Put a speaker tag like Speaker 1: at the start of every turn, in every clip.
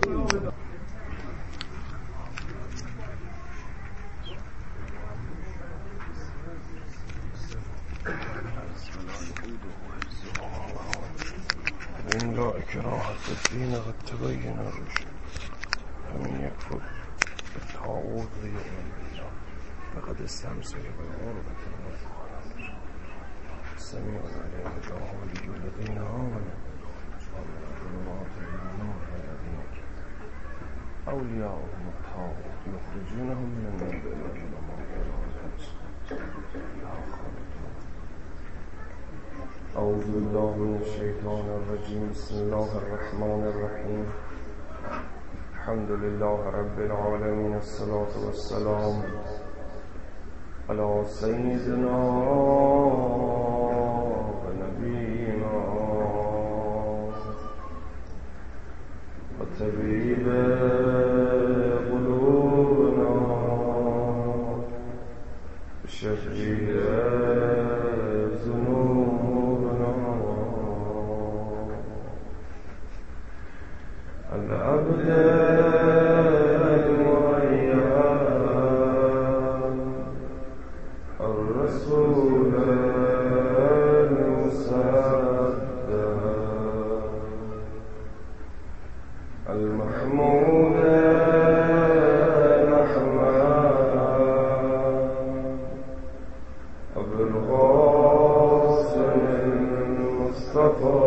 Speaker 1: این لا اکراه فی الدین قد تبین الرشد فمن یکفر بالطاغوت ویؤمن بالله فقد استمسک بالعروة الوثقی السمیع العلیم الله ولی الذین آمنوا ومن الظلمات إلى النور الذین أولیاؤهم الطاغوت یخرجونهم من النور إلى الظلمات أعوذ بالله من الشيطان الرجيم بسم الله الرحمن الرحيم الحمد لله رب العالمين الصلاة والسلام على سيدنا ونبينا وطبيب قلوبنا وشفيع ذنوبنا العبد المعين الرسول المصدق المحمود الأحمد أبو القاسم المصطفى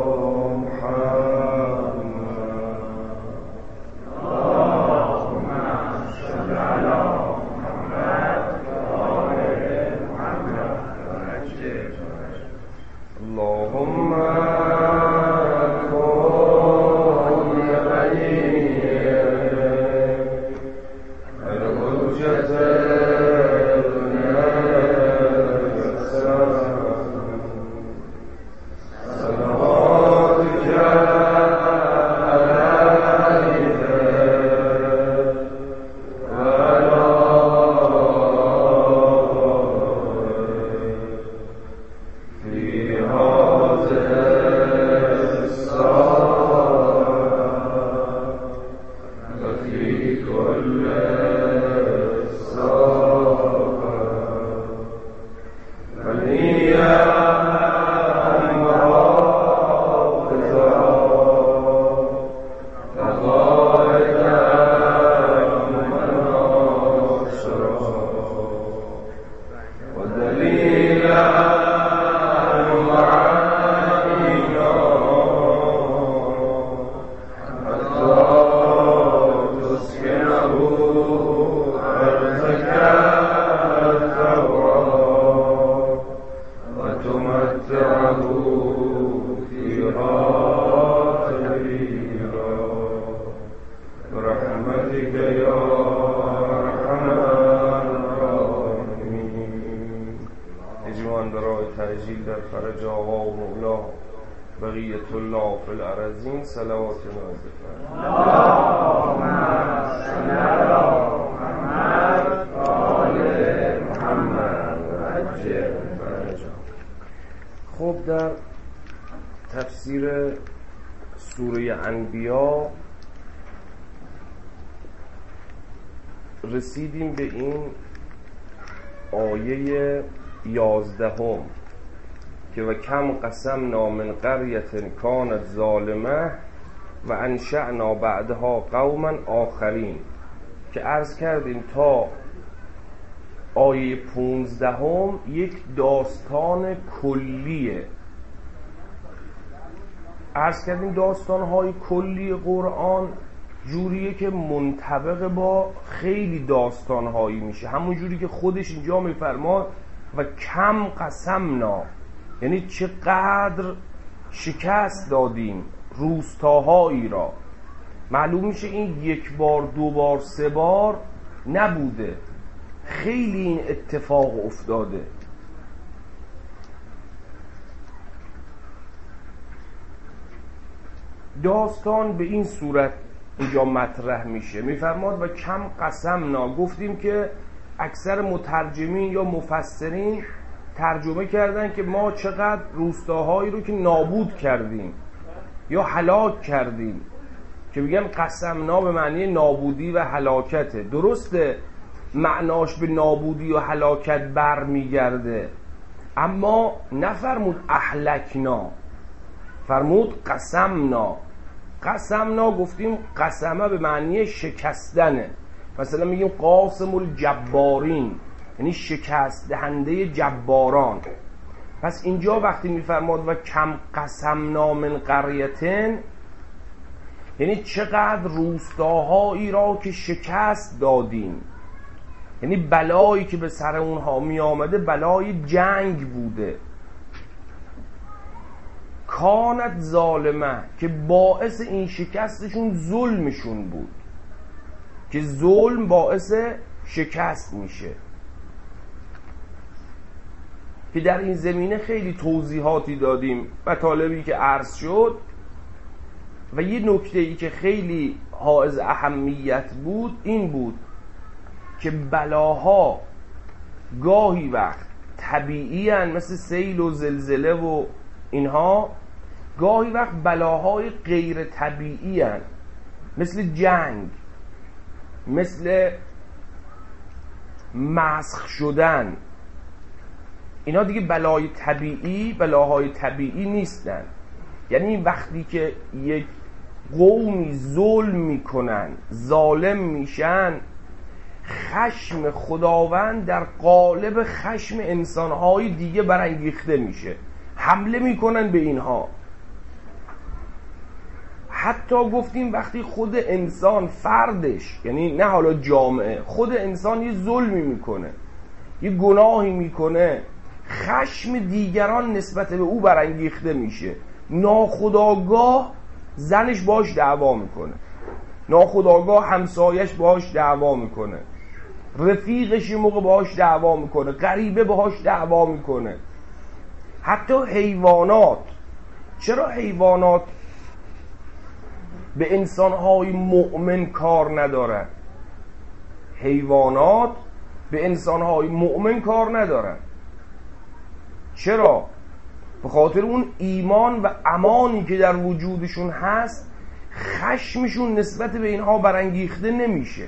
Speaker 1: خب در تفسیر سوره انبیا رسیدیم به این آیه 11 که و کم قسمنا من قریة کانت ظالمه و انشأنا بعدها قوما آخرین که عرض کردیم تا آیه 15 یک داستان کلیه. عرض کردیم داستان‌های کلی قرآن جوریه که منطبق با خیلی داستان‌هایی میشه، همون جوری که خودش اینجا میفرماد و کم قسمنا، یعنی چقدر شکست دادیم روستاهایی را. معلوم میشه این یک بار دو بار سه بار نبوده، خیلی این اتفاق افتاده. داستان به این صورت اینجا مطرح میشه. میفرماد و کم قسمنا، گفتیم که اکثر مترجمین یا مفسرین ترجمه کردن که ما چقدر روستاهایی رو که نابود کردیم یا هلاک کردیم. که میگن قسمنا به معنی نابودی و هلاکته. درسته معناش به نابودی و هلاکت برمیگرده، اما نفرمود اهلکنا، فرمود قسمنا. قسمنا گفتیم قسمه به معنی شکستنه، مثلا میگیم قاسم الجبارین یعنی شکست دهنده جباران. پس اینجا وقتی میفرماد و کم قسمنا من قریتن، یعنی چقدر روستاهایی را که شکست دادیم، یعنی بلایی که به سر اونها می آمده بلای جنگ بوده. کانت ظالمه که باعث این شکستشون ظلمشون بود، که ظلم باعث شکست میشه. که در این زمینه خیلی توضیحاتی دادیم مطالبی که عرض شد، و یه نکته‌ای که خیلی حائز اهمیت بود این بود که بلاها گاهی وقت طبیعی هن، مثل سیل و زلزله و اینها، گاهی وقت بلاهای غیر طبیعی هن، مثل جنگ، مثل مسخ شدن. اینا دیگه بلاهای طبیعی نیستن. یعنی وقتی که یک قومی ظلم میکنن، ظالم میشن، خشم خداوند در قالب خشم انسانهای دیگه برانگیخته میشه، حمله میکنن به اینها. حتی گفتیم وقتی خود انسان فردش، یعنی نه حالا جامعه، خود انسان یه ظلمی میکنه، یه گناهی میکنه، خشم دیگران نسبت به او برانگیخته میشه. ناخودآگاه زنش باش دعوا میکنه، ناخودآگاه همسایش باش دعوا میکنه، رفیقش یه موقع باش دعوا میکنه، غریبه باش دعوا میکنه. حتی حیوانات. چرا حیوانات به انسانهای مؤمن کار ندارن؟ حیوانات به انسانهای مؤمن کار ندارن. چرا؟ به خاطر اون ایمان و امانی که در وجودشون هست، خشمشون نسبت به اینها برانگیخته نمیشه.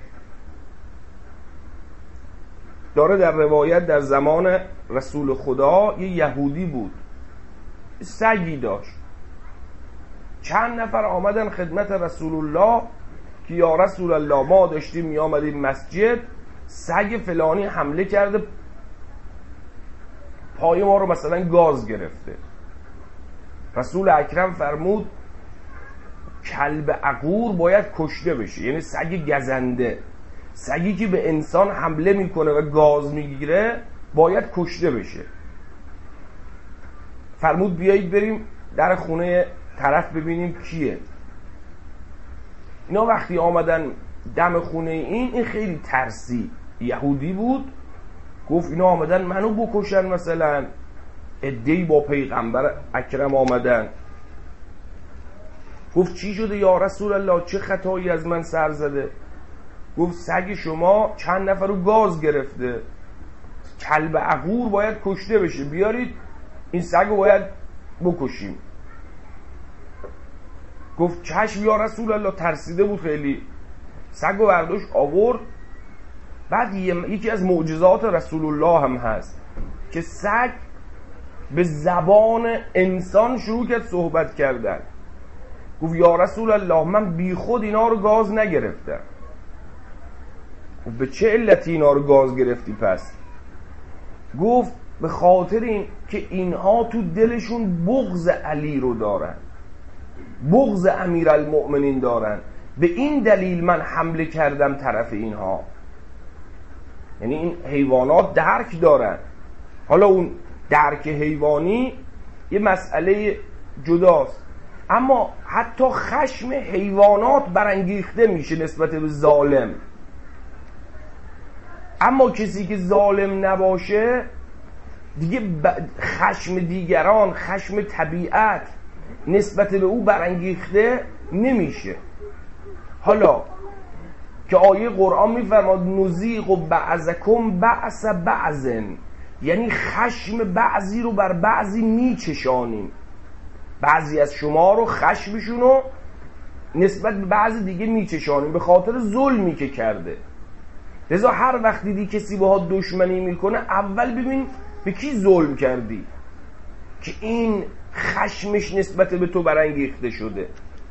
Speaker 1: داره در روایت در زمان رسول خدا یه یهودی بود، سگی داشت. چند نفر آمدن خدمت رسول الله که یا رسول الله ما داشتیم می آمدیم مسجد، سگ فلانی حمله کرده، پای ما رو مثلا گاز گرفته. رسول اکرم فرمود کلب عقور باید کشته بشه، یعنی سگ گزنده، سگی که به انسان حمله میکنه و گاز میگیره باید کشته بشه. فرمود بیایید بریم در خونه طرف ببینیم کیه. اینا وقتی آمدن دم خونه این خیلی ترسی، یهودی بود، گفت اینا آمدن منو بکشن، مثلا عده‌ای با پیغمبر اکرم آمدن. گفت چی شده یا رسول الله، چه خطایی از من سر زده؟ گفت سگ شما چند نفر رو گاز گرفته، کلب عقور باید کشته بشه، بیارید این سگ رو باید بکشیم. گفت چشم یا رسول الله. ترسیده بود خیلی، سگ رو برداشت آورد. بعد یکی از معجزات رسول الله هم هست که سگ به زبان انسان شروع کرد صحبت کردن. گفت یا رسول الله من بی خود اینا رو گاز نگرفتم. گفت به چه علتی اینا رو گاز گرفتی پس؟ گفت به خاطر این که اینها تو دلشون بغض علی رو دارن، بغض امیرالمؤمنین دارن، به این دلیل من حمله کردم طرف اینها. یعنی این حیوانات درک دارن. حالا اون درک حیوانی یه مسئله جداست، اما حتی خشم حیوانات برانگیخته میشه نسبت به ظالم. اما کسی که ظالم نباشه دیگه خشم دیگران، خشم طبیعت نسبت به او برانگیخته نمیشه. حالا که آیه قرآن میفرماد نذیق بعضکم بعض بعض، یعنی خشم بعضی رو بر بعضی میچشانیم، بعضی از شما رو خشمشون رو نسبت به بعض دیگه میچشانیم به خاطر ظلمی که کرده. لذا هر وقت دیدی کسی باها دشمنی میکنه اول ببین به کی ظلم کردی که این خشمش نسبت به تو برانگیخته شده.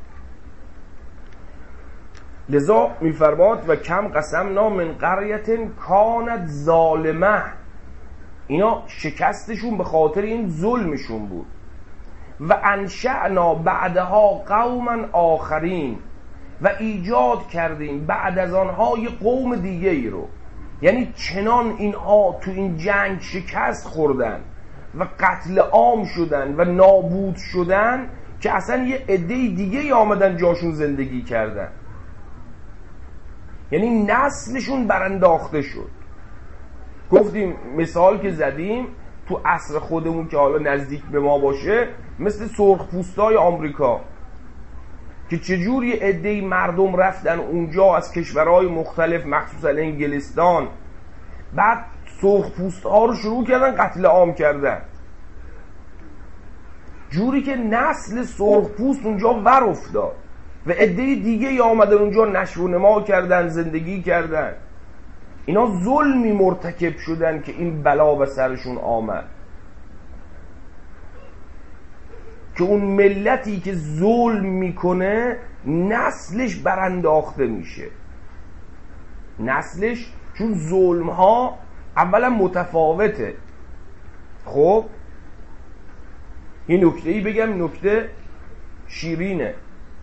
Speaker 1: لذا میفرماد و کم قسمنا من قریة کانت ظالمه، اینا شکستشون به خاطر این ظلمشون بود. و انشأنا بعدها قوما آخرین، و ایجاد کردیم بعد از آنها یه قوم دیگه ای رو. یعنی چنان اینها تو این جنگ شکست خوردن و قتل عام شدن و نابود شدن که اصلا یه عده دیگه ای آمدن جاشون زندگی کردن. یعنی نسلشون برانداخته شد. گفتیم مثال که زدیم تو عصر خودمون که حالا نزدیک به ما باشه، مثل سرخپوستای آمریکا که چجور یه عده‌ای مردم رفتن اونجا از کشورهای مختلف مخصوصا انگلستان، بعد سرخپوست‌ها رو شروع کردن قتل عام کردن، جوری که نسل سرخپوست اونجا ور افتاد و عده دیگه آمدن اونجا نشو و نما کردن، زندگی کردن. اینا ظلمی مرتکب شدن که این بلا به سرشون آمد. که اون ملتی که ظلم میکنه نسلش برانداخته میشه. نسلش چون ظلم ها اولا متفاوته. خب این نکته ای بگم، نکته شیرینه.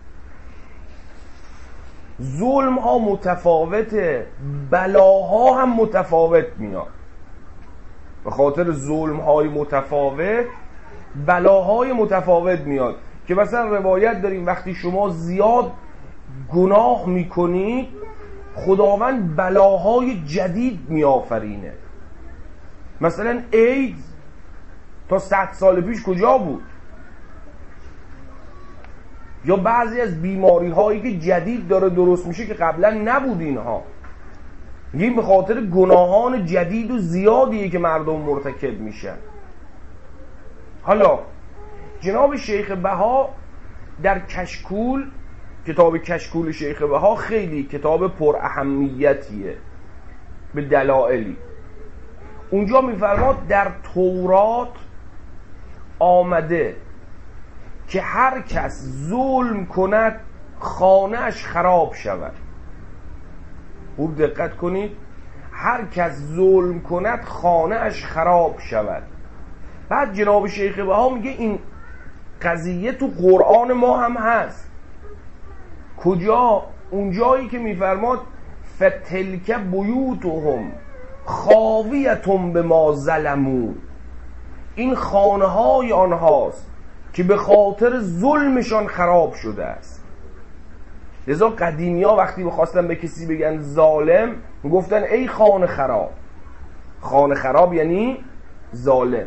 Speaker 1: ظلم ها متفاوته، بلاها هم متفاوت میاد. به خاطر ظلم های متفاوت بلاهای متفاوت میاد. که مثلا روایت داریم وقتی شما زیاد گناه میکنید خداوند بلاهای جدید میآفرینه. مثلا ایدز تا 100 سال پیش کجا بود؟ یا بعضی از بیماری هایی که جدید داره درست میشه که قبلا نبود اینها. این به خاطر گناهان جدید و زیادیه که مردم مرتکب میشن. حالا جناب شیخ بها در کشکول، کتاب کشکول شیخ بها خیلی کتاب پر اهمیتیه به دلایلی. اونجا میفرماد در تورات آمده که هر کس ظلم کند خانه‌اش خراب شود. خوب دقت کنید، هر کس ظلم کند خانه‌اش خراب شود. بعد جناب شیخ بها میگه این قضیه تو قرآن ما هم هست. کجا؟ اونجایی که میفرماد فتلک بیوتهم خاویتم بما ظلموا، این خانه های آنهاست که به خاطر ظلمشان خراب شده است. لذا قدیمی ها وقتی بخواستن به کسی بگن ظالم گفتن ای خانه خراب. خانه خراب یعنی ظالم.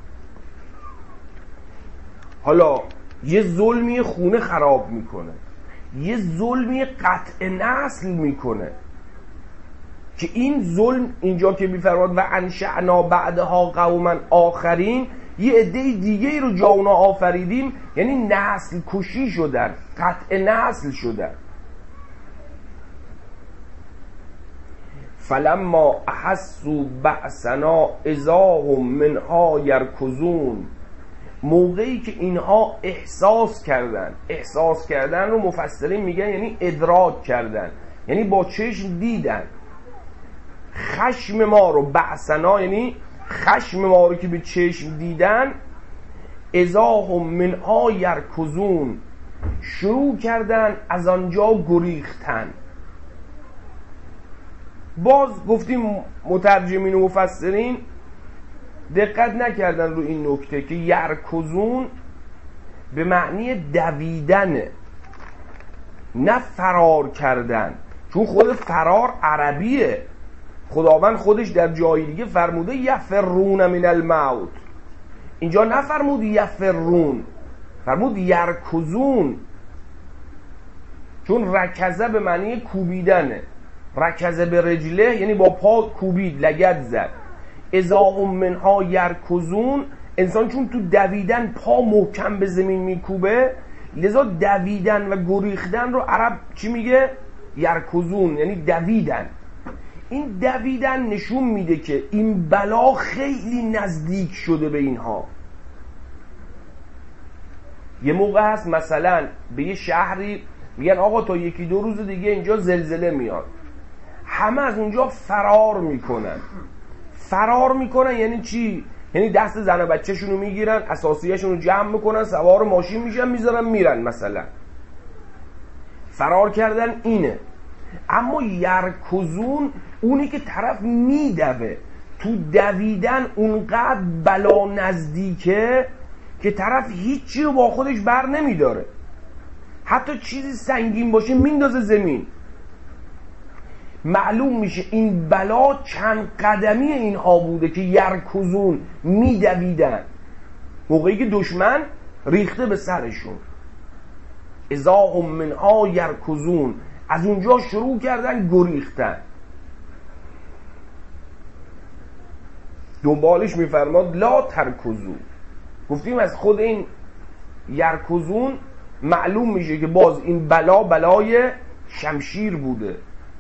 Speaker 1: حالا یه ظلمی خونه خراب میکنه، یه ظلمی قطع نسل میکنه که این ظلم اینجا که میفرماد و انشأنا بعدها قوما آخرین، یه عده دیگه رو جا اونا آفریدیم، یعنی نسل کشی شدن، قطع نسل شدن. فلما احسوا بأسنا اذا هم منها یرکضون، موقعی که اینها احساس کردن رو مفسرین میگن یعنی ادراک کردن، یعنی با چشم دیدن خشم ما رو. بأسنا یعنی خشم ما رو که به چشم دیدن. اذا هم منها یرکضون، شروع کردن از آنجا گریختن. باز گفتیم مترجمین و مفسرین دقت نکردن رو این نکته که یرکضون به معنی دویدنه، نه فرار کردن. چون خود فرار عربیه. خداوند خودش در جای دیگه فرموده یفرون من الموت، اینجا نفرمود یفرون، فرمود یرکضون. چون رکزه به معنی کوبیدنه، رکزه به رجله یعنی با پا کوبید، لگد زد. اذا هم منها یرکضون، انسان چون تو دویدن پا محکم به زمین میکوبه، لذا دویدن و گریختن رو عرب چی میگه؟ یرکزون، یعنی دویدن. این دویدن نشون میده که این بلا خیلی نزدیک شده به اینها. یه موقع هست مثلا به یه شهری میگن آقا تا 1-2 روز دیگه اینجا زلزله میاد، همه از اونجا فرار میکنن. فرار میکنن یعنی چی؟ یعنی دست زن و بچه شونو میگیرن، اساسیه‌شون رو جمع میکنن، سوار ماشین میشن، میذارن میرن. مثلا فرار کردن اینه. اما یرکزون اونی که طرف میدوه، تو دویدن اونقدر بلا نزدیکه که طرف هیچی رو با خودش بر نمیداره، حتی چیزی سنگین باشه میندازه زمین. معلوم میشه این بلا چند قدمی اینها بوده که یرکزون میدویدن، موقعی که دشمن ریخته به سرشون. اذا هم منها یرکزون، از اونجا شروع کردن گریختن. دنبالش میفرماد لا ترکزون. گفتیم از خود این یرکزون معلوم میشه که باز این بلا بلای شمشیر بوده.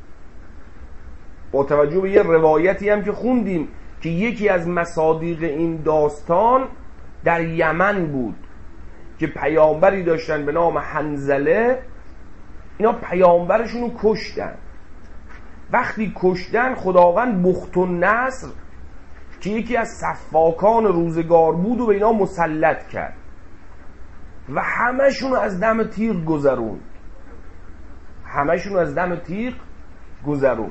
Speaker 1: با توجه به یه روایتی هم که خوندیم که یکی از مصادیق این داستان در یمن بود که پیامبری داشتن به نام حنظله. اینا پیامبرشون رو کشتن. وقتی کشتن خداوند بخت النصر که یکی از سفاکان روزگار بود و به اینا مسلط کرد و همشون از دم تیغ گذرون. همشون از دم تیغ گذرون.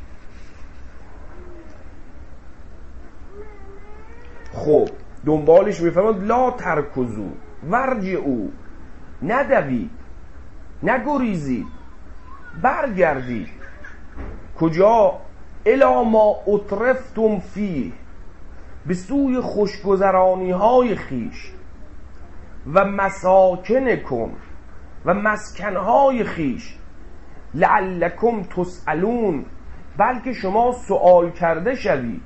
Speaker 1: خب دنبالش میفرماد لا ترکزو ورجعو، ندوید، نگریزید، برگردید. کجا؟ الا ما اترفتم فیه، به سوی خوشگذرانی های خیش و مساکنکم، و مسکنهای خیش. لعلکم تسألون، بلکه شما سؤال کرده شوید.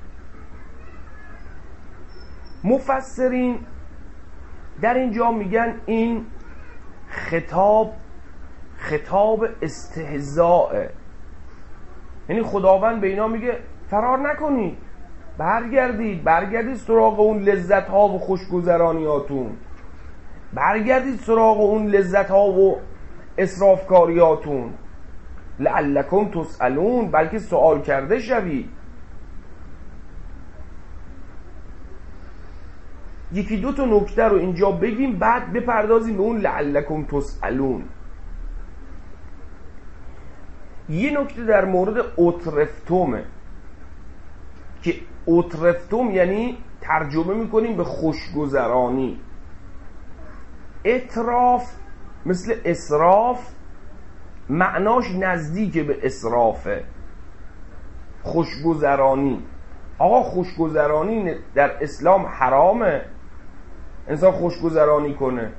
Speaker 1: مفسرین در اینجا میگن این خطاب استهزاء، یعنی خداوند به اینا میگه فرار نکنید، برگردید سراغ اون لذت ها و خوشگذرانیاتون، برگردید سراغ اون لذت ها و اسرافکاریاتون. لعلکم تسألون، بلکه سوال کرده شوید. 1-2 تا نکته رو اینجا بگیم، بعد بپردازیم به اون لعلکم تسألون. یه نکته در مورد اترفتمه که اترفتم یعنی ترجمه میکنیم به خوشگذرانی. اتراف مثل اسراف معناش نزدیک به اسرافه. خوشگذرانی، آقا خوشگذرانی در اسلام حرامه انسان خوشگذرانی کنه؟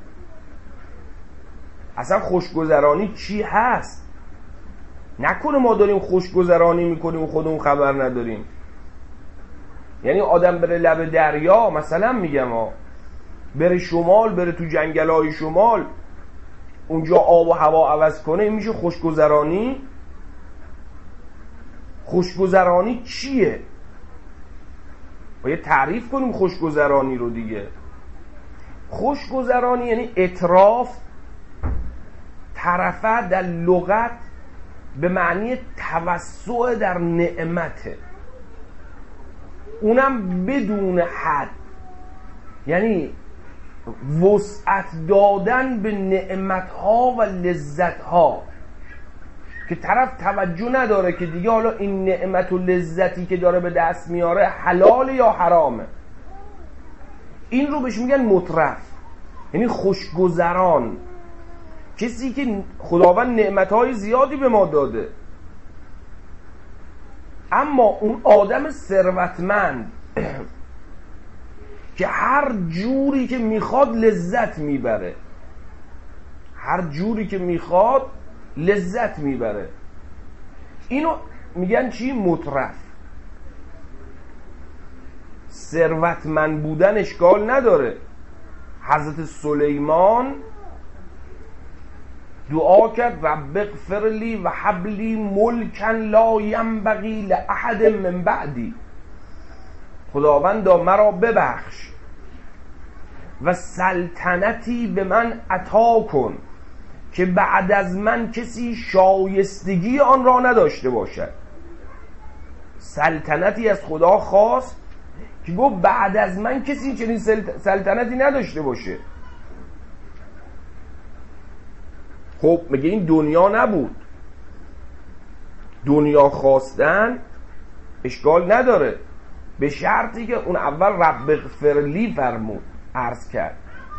Speaker 1: اصلا خوشگذرانی چی هست؟ نکنه ما داریم خوشگذرانی میکنیم و خودمون خبر نداریم. یعنی آدم بره لب دریا، مثلا میگم بره شمال، بره تو جنگل‌های شمال، اونجا آب و هوا عوض کنه، این میشه خوشگذرانی؟ خوشگذرانی چیه؟ باید تعریف کنیم خوشگذرانی رو دیگه. خوشگذرانی یعنی اطراف، طرفه در لغت به معنی توسع در نعمته، اونم بدون حد، یعنی وسعت دادن به نعمتها و لذتها که طرف توجه نداره که دیگه حالا این نعمت و لذتی که داره به دست میاره حلال یا حرامه. این رو بهش میگن مترف، یعنی خوشگذران، کسی که خداوند نعمتهای زیادی به ما داده، اما اون آدم ثروتمند که هر جوری که میخواد لذت میبره، هر جوری که میخواد لذت میبره، اینو میگن چی؟ مترف. ثروتمند بودن اشکال نداره. حضرت سلیمان دعا کرد رب اغفر لی و هب لی ملکا لا ینبغی لاحد من بعدی، خداوندا مرا ببخش و سلطنتی به من عطا کن که بعد از من کسی شایستگی آن را نداشته باشد. سلطنتی از خدا خواست که گفت بعد از من کسی چنین سلطنتی نداشته باشه. خب مگه این دنیا نبود؟ دنیا خواستن اشکال نداره، به شرطی که اون اول رب اغفر لی فرمود، عرض کرد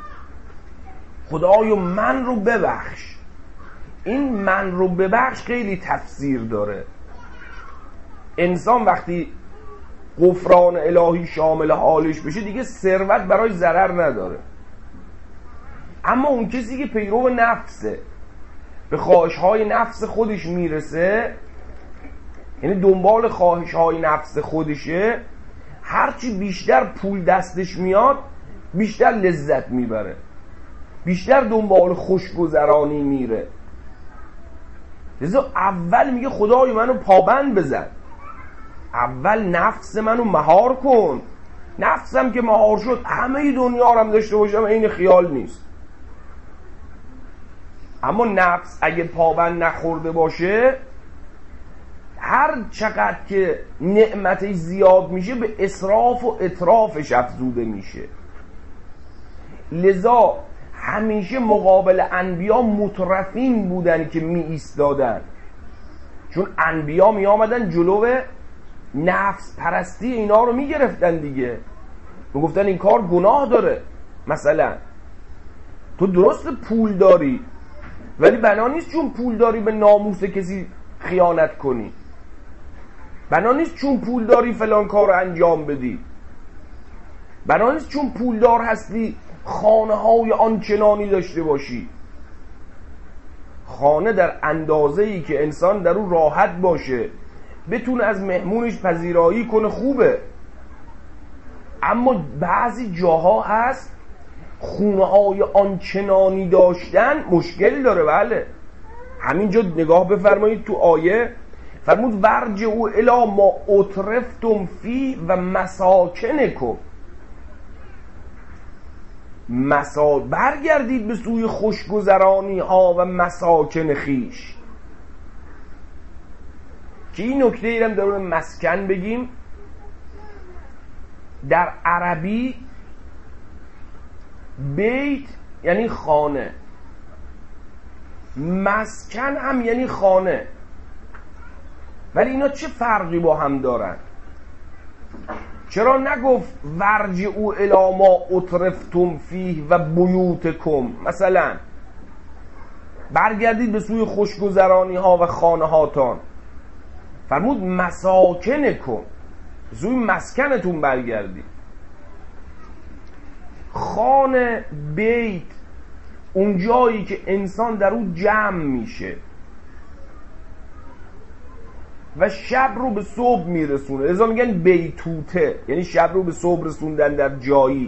Speaker 1: خدایا من رو ببخش. این من رو ببخش خیلی تفسیر داره. انسان وقتی غفران الهی شامل حالش بشه دیگه ثروت برای ضرر نداره. اما اون کسی که پیرو نفسه، به خواهش‌های نفس خودش میرسه، یعنی دنبال خواهش‌های نفس خودشه، هرچی بیشتر پول دستش میاد بیشتر لذت میبره، بیشتر دنبال خوشگذرانی میره. لذا اول میگه خدای منو پابند بزن، اول نفس منو مهار کن. نفسم که مهار شد همه دنیا رو هم داشته باشم این خیال نیست. اما نفس اگه پابند نخورده باشه، هر چقدر که نعمتش زیاد میشه به اسراف و اطرافش افزوده میشه. لذا همیشه مقابل انبیا مترفین بودن که می ایستادن، چون انبیا می آمدن جلو نفس پرستی اینا رو می گرفتن دیگه. می گفتن این کار گناه داره. مثلا تو درست پول داری ولی بنا نیست چون پول داری به ناموس کسی خیانت کنی، بنا نیست چون پول داری فلان کار رو انجام بدی، بنا نیست چون پولدار هستی خانه های آنچنانی داشته باشی. خانه در اندازه‌ای که انسان در اون راحت باشه، بتونه از مهمونش پذیرایی کنه، خوبه. اما بعضی جاها هست خونه های آنچنانی داشتن مشکل داره. بله همینجا نگاه بفرمایید تو آیه فرمود ورجعوا الی ما اترفتم فی و مساکنکم، برگردید به سوی خوشگذرانی ها و مساکن خیش. که این نکته ایرم در مسکن بگیم، در عربی بیت یعنی خانه، مسکن هم یعنی خانه. ولی اینا چه فرقی با هم دارن؟ چرا نگفت ورجعوا الی ما اترفتم فیه و بیوتکم؟ مثلا برگردید به سوی خوشگذرانی ها و خانه هاتان. فرمود مساکنکم، سوی مسکنتون برگردید. خانه، بیت، اون جایی که انسان در اون جمع میشه و شب رو به صبح میرسونه. لذا میگن بیتوته، یعنی شب رو به صبح رسوندن در جایی.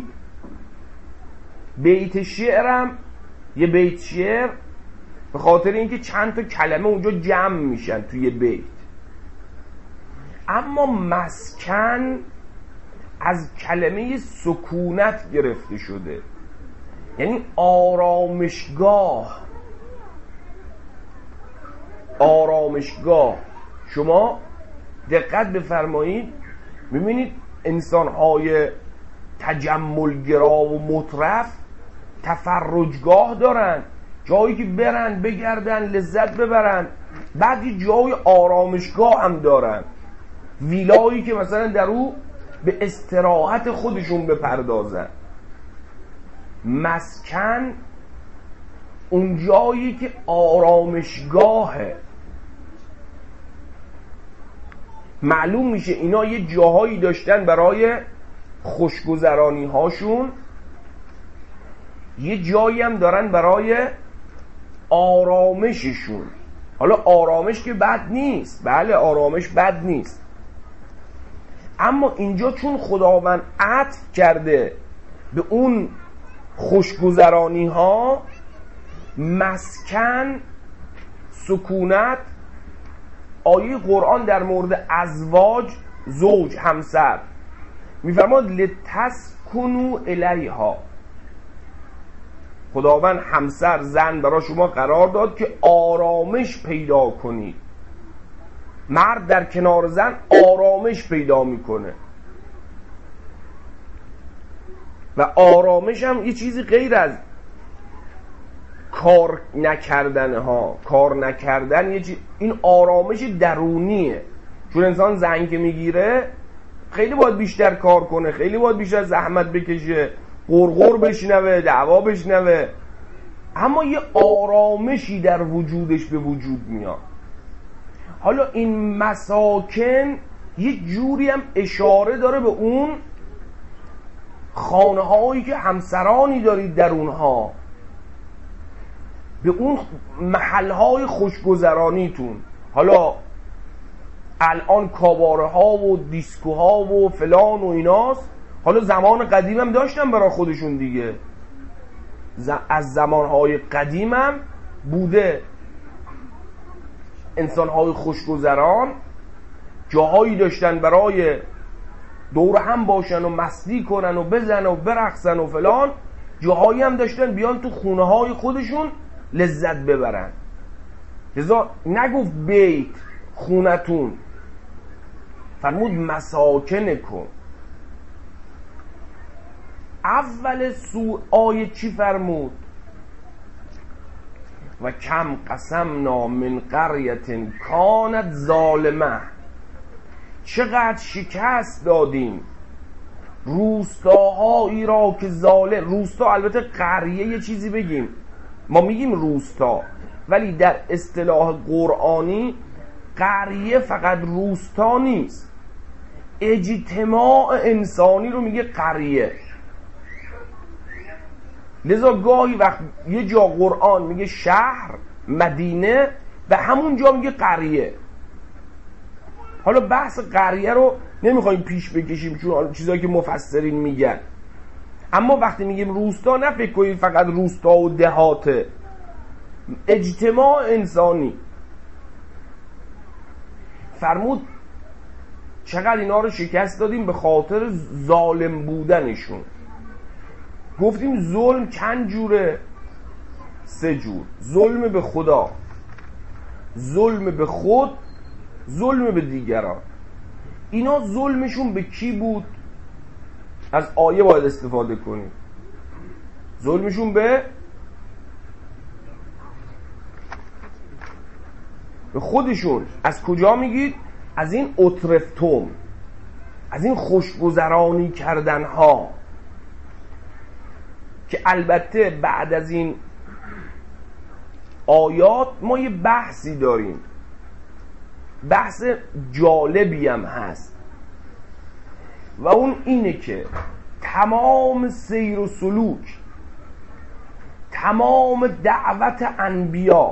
Speaker 1: بیت شعرم یه بیت شعر به خاطر اینکه چند تا کلمه اونجا جمع میشن توی بیت. اما مسکن از کلمه سکونت گرفته شده، یعنی آرامشگاه. آرامشگاه. شما دقت بفرمایید میبینید انسان‌های تجملگرا و مترف تفرجگاه دارن، جایی که برن بگردن لذت ببرن. بعد یه جای آرامشگاه هم دارن، ویلایی که مثلا در او به استراحت خودشون بپردازن. مسکن اون جایی که آرامشگاهه. معلوم میشه اینا یه جاهایی داشتن برای خوشگذرانی هاشون، یه جایی هم دارن برای آرامششون. حالا آرامش که بد نیست، بله آرامش بد نیست، اما اینجا چون خداوند عطف کرده به اون خوشگذرانی ها، مسکن، سکونت. آیه قرآن در مورد ازواج، زوج، همسر میفرماد لتسکنوا الیها. خداوند همسر، زن برای شما قرار داد که آرامش پیدا کنید. مرد در کنار زن آرامش پیدا میکنه و آرامش هم یه چیزی غیر از کار نکردن ها. کار نکردن یه چیز، این آرامش درونیه. چون انسان زن که میگیره خیلی باید بیشتر کار کنه، خیلی باید بیشتر زحمت بکشه، غرغر بشنوه، دعوا بشنوه، اما یه آرامشی در وجودش به وجود میاد. حالا این مساکن یه جوری هم اشاره داره به اون خانه هایی که همسرانی دارید در اونها، به اون محل های خوشگذرانیتون. حالا الان کاباره ها و دیسکو ها و فلان و ایناست، حالا زمان قدیم هم داشتن برای خودشون دیگه. از زمان های قدیم هم بوده انسان های خوشگذران جاهایی داشتن برای دور هم باشن و مستی کنن و بزن و برقصن و فلان. جاهایی هم داشتن بیان تو خونه های خودشون لذت ببرن. لذا نگفت بیت خونتون، فرمود مساکن کن. اول آیه چی فرمود؟ و کم قسمنا من قریة کانت ظالمه. چقدر شکست دادیم روستاهایی را که ظالم. روستا البته قریه یه چیزی بگیم، ما میگیم روستا، ولی در اصطلاح قرآنی قریه فقط روستا نیست، اجتماع انسانی رو میگه قریه. لذا گاهی وقت یه جا قرآن میگه شهر، مدینه، و همون جا میگه قریه. حالا بحث قریه رو نمیخوایم پیش بکشیم چون چیزایی که مفسرین میگن، اما وقتی میگیم روستا نه فکر کنید فقط روستا و دهاته، اجتماع انسانی. فرمود چقدر اینا رو شکست دادیم به خاطر ظالم بودنشون. گفتیم ظلم چند جوره؟ 3 جور. ظلم به خدا، ظلم به خود، ظلم به دیگران. اینا ظلمشون به کی بود؟ از آیه باید استفاده کنیم. ظلمشون به خودشون. از کجا میگید؟ از این اطرفتم، از این خوشگذرانی کردن ها، که البته بعد از این آیات ما یه بحثی داریم، بحث جالبی هم هست، و اون اینه که تمام سیر و سلوک، تمام دعوت انبیا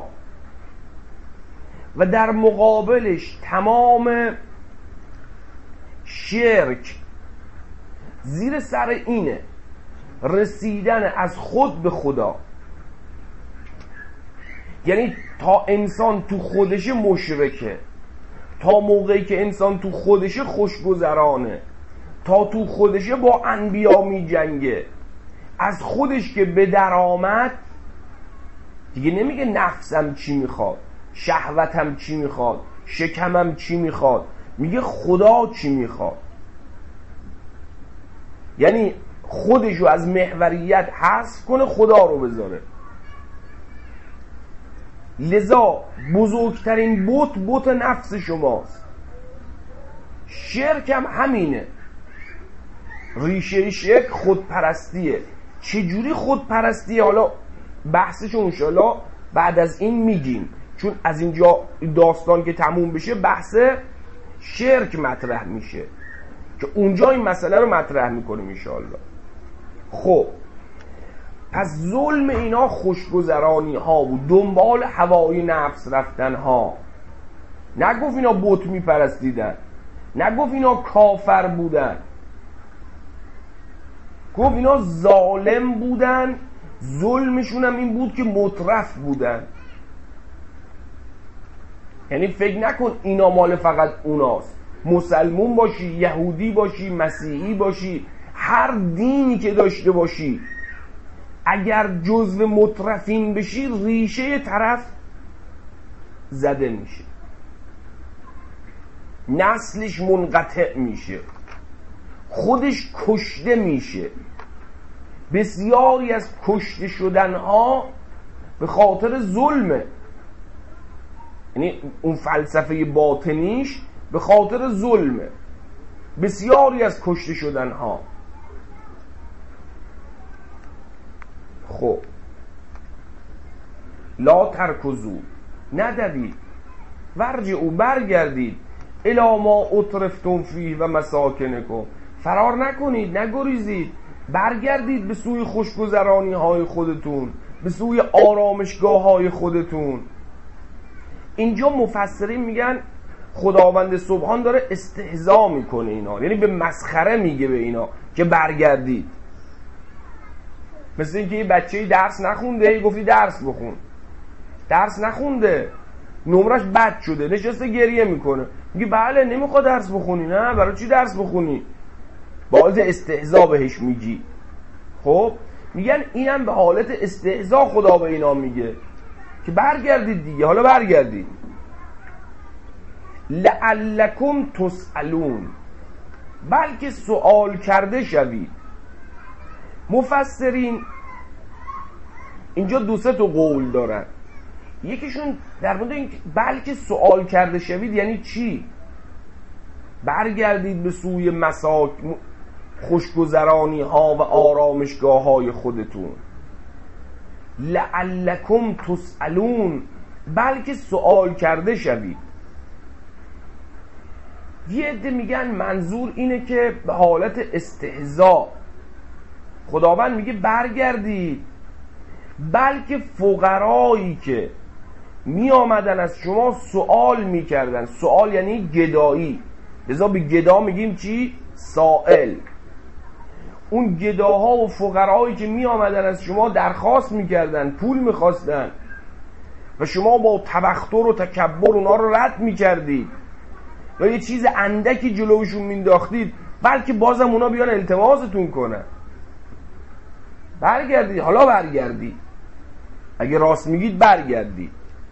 Speaker 1: و در مقابلش تمام شرک زیر سر اینه رسیدن از خود به خدا. یعنی تا انسان تو خودش مشرکه، تا موقعی که انسان تو خودش خوشگذرانه، تا تو خودش با انبیا می جنگه، از خودش که به در آمد دیگه نمیگه نفسم چی میخواد، شهوتم چی میخواد، شکمم چی میخواد، میگه خدا چی میخواد. یعنی خودشو از محوریت حذف کنه، خدا رو بذاره. لذا بزرگترین بت نفس شماست. شرک هم همینه. ریشه شرک خودپرستیه. چجوری خودپرستیه؟ حالا بحثشو انشالله بعد از این میگیم، چون از اینجا داستان که تموم بشه بحث شرک مطرح میشه که اونجا این مسئله رو مطرح میکنیم انشالله. خب پس ظلم اینا خوشگذرانی ها بود، دنبال هوای نفس رفتن ها. نگفت اینا بت میپرستیدن، نگفت اینا کافر بودن، گفت اینا ظالم بودن ظلمشون هم این بود که مترف بودن. یعنی فکر نکن اینا مال فقط اوناست. مسلمون باشی، یهودی باشی، مسیحی باشی، هر دینی که داشته باشی، اگر جزو مترفین بشی ریشه طرف زده میشه، نسلش منقطع میشه، خودش کشته میشه. بسیاری از کشته شدنها به خاطر ظلمه، یعنی اون فلسفه باطنیش به خاطر ظلمه. بسیاری از کشته شدنها. خب لا ترکزو، ندوید، ورجعوا، برگردید، الی ما اترفتم فیه و مساکنکم، فرار نکنید، نگریزید، برگردید به سوی خوشگذرانی های خودتون، به سوی آرامشگاه های خودتون. اینجا مفسرین میگن خداوند سبحان داره استهزا میکنه اینا، یعنی به مسخره میگه به اینا که برگردید. مثل اینکه یه بچه‌ای درس نخونده، گفتی درس بخون، درس نخونده، نمرش بد شده، نشسته گریه میکنه، میگه بله نمیخواد درس بخونی. نه، برای چی درس بخونی؟ با حالت استهزا بهش میگی. خب میگن اینم به حالت استهزا خدا به اینا میگه که برگردید دیگه، حالا برگردید. لعلکم تسألون، بلکه سوال کرده شوید. مفسرین اینجا دو سه تا قول دارن. یکیشون در مورد این بلکه سوال کرده شوید یعنی چی؟ برگردید به سوی خوشگذرانی ها و آرامشگاه های خودتون. لعلکم تسألون، بلکه سوال کرده شوید. یه عده میگن منظور اینه که به حالت استهزا خداوند میگه برگردید، بلکه فقرایی که می آمدن از شما سوال میکردن. سوال یعنی گدایی، لذا به گدا میگیم چی؟ سائل. اون گداها و فقرایی که می آمدن از شما درخواست میکردن، پول میخواستن و شما با تبختر و تکبر اونا رو رد میکردید یا یه چیز اندکی جلوشون مینداختید، بلکه بازم اونا بیان التماستون کنن برگردید. حالا برگردید، اگه راست میگید برگردید.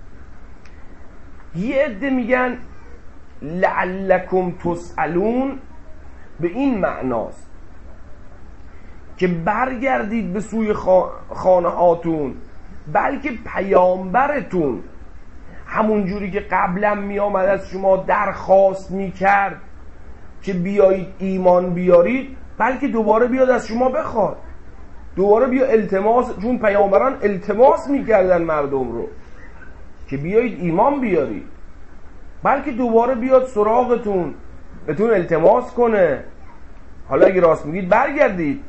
Speaker 1: یه عده میگن لعلکم تسألون به این معناست که برگردید به سوی خانه هاتون، بلکه پیامبرتون همون جوری که قبلا می آمد از شما درخواست می کرد که بیایید ایمان بیارید، بلکه دوباره بیاد از شما بخواد، دوباره بیا التماس، چون پیامبران التماس می کردن مردم رو که بیایید ایمان بیارید، بلکه دوباره بیاد سراغتون بهتون التماس کنه. حالا اگه راست میگید برگردید.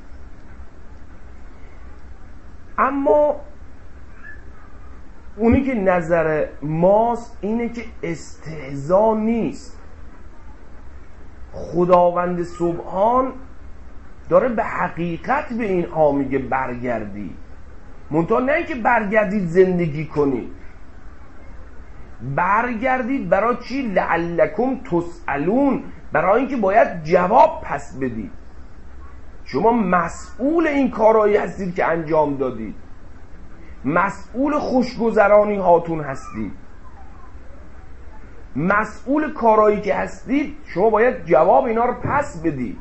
Speaker 1: اما اونی که نظر ماست اینه که استهزا نیست. خداوند سبحان داره به حقیقت به این میگه برگردید، منتها نه اینکه برگردید زندگی کنید. برگردید برای چی؟ لعلکم تسألون، برای اینکه باید جواب پس بدید. شما مسئول این کارهایی هستید که انجام دادید، مسئول خوشگذرانی هاتون هستید، مسئول کارهایی که هستید، شما باید جواب اینا رو پس بدید.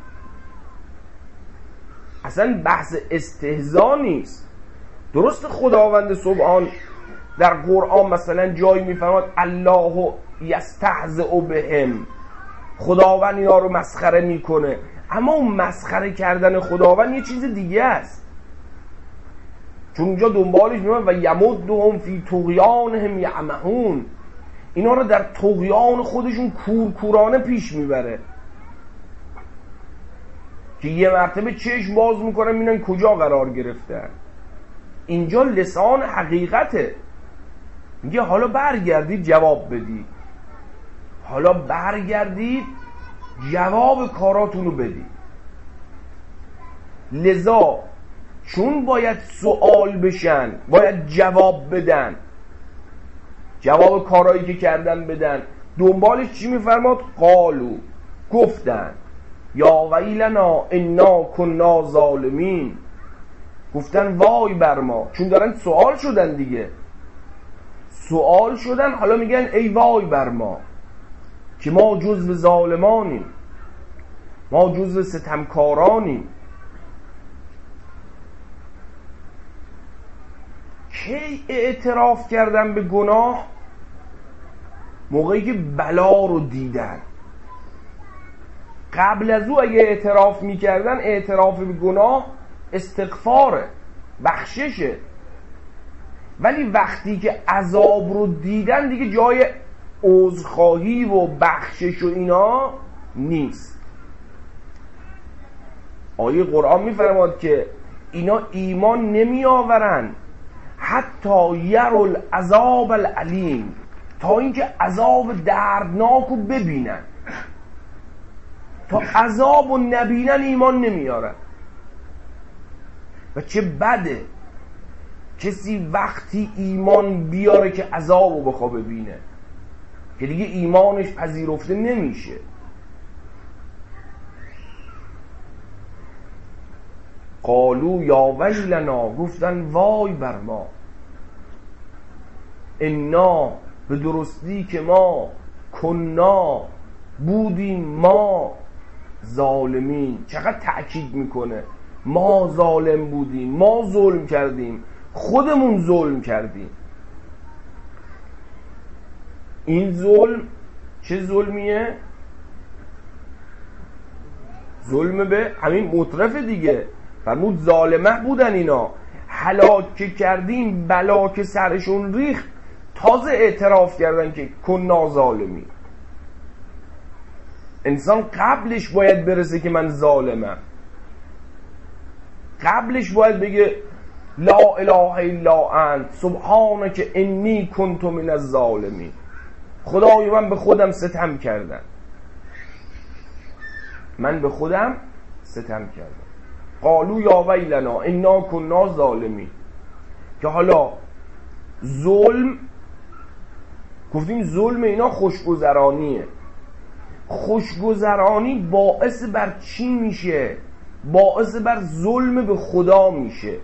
Speaker 1: اصلا بحث استهزا نیست. درست خداوند سبحان در قرآن مثلا جایی میفرماد الله یستهزئ بهم، خداوند اینا رو مسخره میکنه، اما اون مسخره کردن خداوند یه چیز دیگه است، چون اونجا دنبالش میاد و یمدهم فی طغیانهم یعمهون، اینا رو در طغیان خودشون کورکورانه پیش میبره که یه مرتبه چشم باز میکنن میبینن کجا قرار گرفتن. اینجا لسان حقیقته، میگه حالا برگردید جواب بدید، حالا برگردید جواب کاراتونو بدید. لذا چون باید سوال بشن، باید جواب بدن، جواب کارهایی که کردن بدن. دنبالش چی میفرماد؟ قالو، گفتن یا ویلنا انا کنا ظالمین، گفتن وای بر ما، چون دارن سوال شدن دیگه، سوال شدن، حالا میگن ای وای بر ما که ما جزو ظالمانیم، ما جزو ستمکارانیم. کی اعتراف کردن به گناه؟ موقعی که بلا رو دیدن. قبل از او اگه اعتراف میکردن، اعتراف به گناه استغفاره، بخششه، ولی وقتی که عذاب رو دیدن دیگه جای عذرخواهی و بخشش و اینا نیست. آیه قرآن میفرماد که اینا ایمان نمی آورن حتی یروا العذاب العلیم، تا اینکه عذاب دردناک رو ببینن. تا عذاب رو نبینن ایمان نمیارن. و چه بده کسی وقتی ایمان بیاره که عذاب رو بخواه ببینه، که دیگه ایمانش پذیرفته نمیشه. قالو یا ویلنا، گفتن وای بر ما، انا، به درستی که ما، کنا، بودیم ما، ظالمین. چقدر تأکید میکنه، ما ظالم بودیم، ما ظلم کردیم، خودمون ظلم کردیم. این ظلم چه ظلمیه؟ ظلم به همین مطرف دیگه. فرمود ظالمه بودن اینا، هلاک که کردیم، بلا که سرشون ریخت، تازه اعتراف کردن که کنا ظالمین. انسان قبلش باید برسه که من ظالمم، قبلش باید بگه لا اله الا انت سبحانک انی کنت من الظالمین. خدای من به خودم ستم کردم، من به خودم ستم کردم. قالو یا ویلنا انا کنا ظالمین. که حالا ظلم، گفتیم ظلم اینا خوشگذرانیه. خوشگذرانی باعث بر چی میشه؟ باعث بر ظلم به خدا میشه.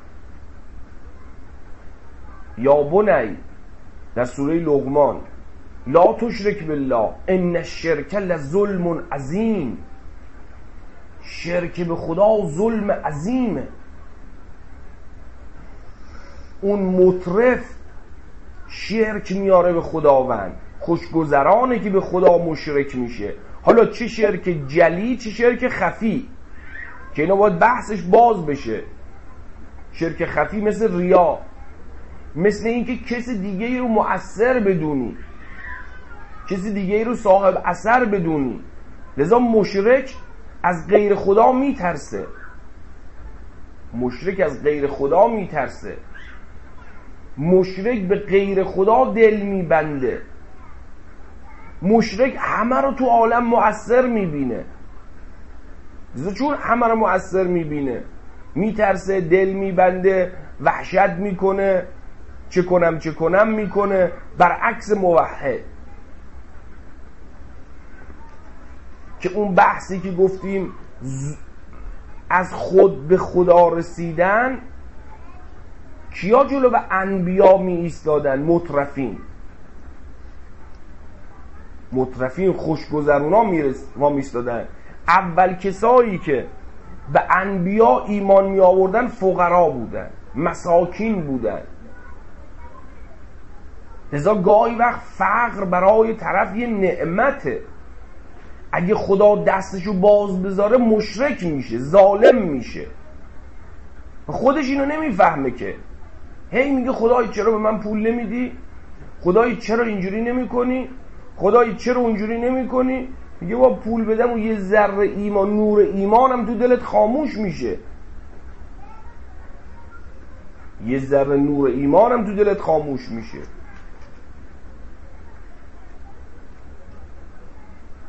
Speaker 1: یا بنی در سوره لقمان لا تشرک بالله ان الشرک لظلم عظیم. شرک به خدا ظلم عظیمه. اون مطرف شرک میاره به خداوند، خوشگذرانه که به خدا مشرک میشه. حالا چه شرک جلی، چه شرک خفی، که اینا باید بحثش باز بشه. شرک خفی مثل ریا، مثل اینکه کسی دیگه رو مؤثر بدونی، کسی دیگه رو صاحب اثر بدونی. لذا مشرک از غیر خدا میترسه، مشرک از غیر خدا میترسه، مشرک به غیر خدا دل میبنده، مشرک همه رو تو عالم مؤثر میبینه. چون همه رو مؤثر میبینه میترسه، دل میبنده، وحشت میکنه، چه کنم میکنه. برعکس موحد که اون بحثی که گفتیم از خود به خدا رسیدن، کیا جلو به انبیا می ایستادن؟ مطرفین خوشگذرونا می ایستادن. اول کسایی که به انبیا ایمان می آوردن فقرا بودن، مساکین بودن. لذا گاهی وقت فقر برای طرف یه نعمته. اگه خدا دستشو باز بذاره مشرک میشه، ظالم میشه. خودش اینو نمیفهمه که هی میگه خدای چرا به من پول نمیدی؟ خدای چرا اینجوری نمی کنی؟ خدای چرا اونجوری نمی کنی؟ میگه با پول بدم و یه ذره ایمان، نور ایمانم تو دلت خاموش میشه، یه ذره نور ایمانم تو دلت خاموش میشه.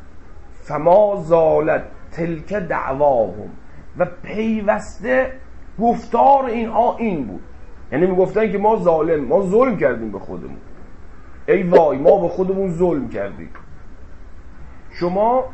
Speaker 1: فما زالت تلک دعواهم، و پیوسته گفتار اینها این بود. یعنی میگفتن که ما ظلم کردیم به خودمون. ای وای ما به خودمون ظلم کردیم. شما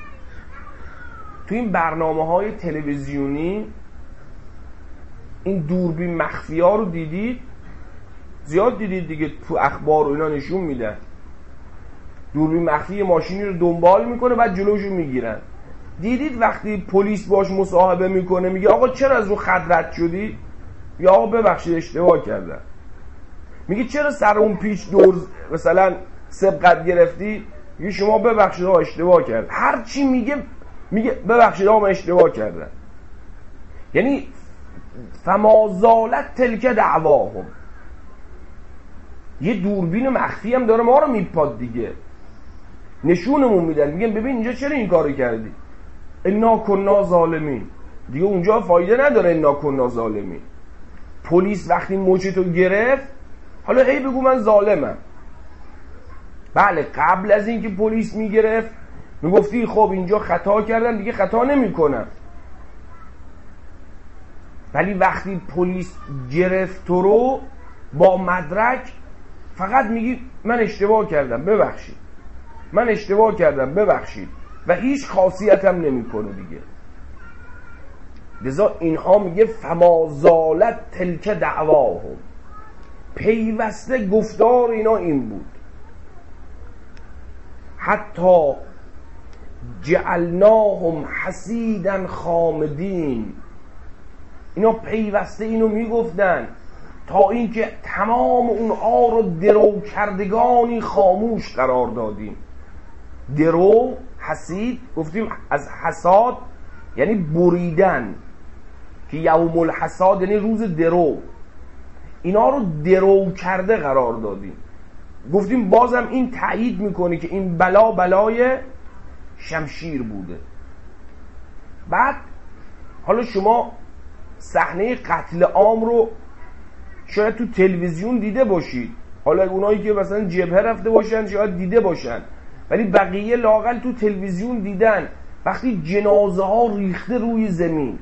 Speaker 1: تو این برنامه‌های تلویزیونی این دوربین مخفی ها رو دیدید؟ زیاد دیدید دیگه، تو اخبار و اینا نشون میدن دوربین مخفی ماشینی رو دنبال میکنه بعد جلوشو میگیرن. دیدید وقتی پلیس باش مصاحبه میکنه میگه آقا چرا از رو خط رد شدی؟ یا آقا ببخشید اشتباه کردم. میگه چرا سر اون پیچ دور مثلا سبقت گرفتی؟ میگه شما ببخشید آقا اشتباه کرد. هر چی میگه ببخشید آقا من اشتباه کردم. یعنی فما زالت تلک دعواهم. یه دوربین مخفی هم داره ما رو میپاد دیگه، نشونمون میدن، میگن ببین اینجا چرا این کارو کردی، انا کنا ظالمین. دیگه اونجا فایده نداره انا کنا ظالمین. پلیس وقتی موچتو گرفت حالا هی بگو من ظالمم. بله قبل از اینکه پلیس میگرفت میگفتی خب اینجا خطا کردم دیگه خطا نمیکنم. ولی وقتی پلیس گرفت تو رو با مدرک فقط میگی من اشتباه کردم ببخشید، من اشتباه کردم ببخشید، و هیچ خاصیتم نمیکنه دیگه. لذا اینها میگه فما زالت تلک دعواهم، پیوسته گفتار اینا این بود. حتی جعلناهم حصیدا خامدین، اینا پیوسته اینو میگفتن تا اینکه تمام اونها رو درو کردگانی خاموش قرار دادیم. درو حسید گفتیم از حساد یعنی بریدن، که یوم الحساد یعنی روز درو. اینا رو درو کرده قرار دادیم. گفتیم بازم این تایید میکنه که این بلا بلای شمشیر بوده. بعد حالا شما صحنه قتل عام رو شاید تو تلویزیون دیده باشید، حالا اونایی که مثلا جبهه رفته باشن شاید دیده باشن، ولی بقیه لااقل تو تلویزیون دیدن وقتی جنازه ها ریخته روی زمین.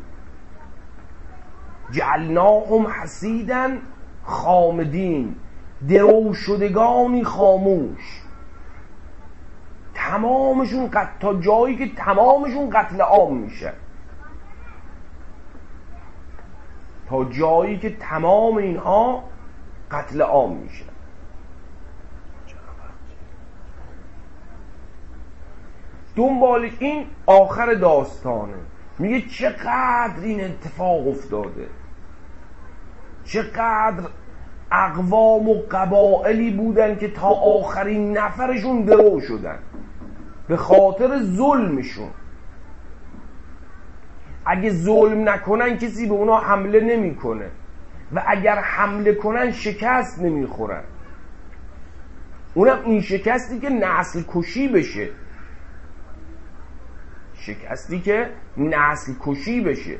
Speaker 1: جعلناهم حصیدا خامدین، درو شدگانی خاموش. تمامشون تا جایی که تمامشون قتل عام میشه، تا جایی که تمام اینها قتل عام میشه. دنبال این آخر داستانه. میگه چقدر این اتفاق افتاده، چقدر اقوام و قبائلی بودن که تا آخرین نفرشون درو شدن به خاطر ظلمشون. اگه ظلم نکنن کسی به اونا حمله نمیکنه، و اگر حمله کنن شکست نمیخورن. اونم این شکستی که نسل کشی بشه، شکستی که نسل کشی بشه.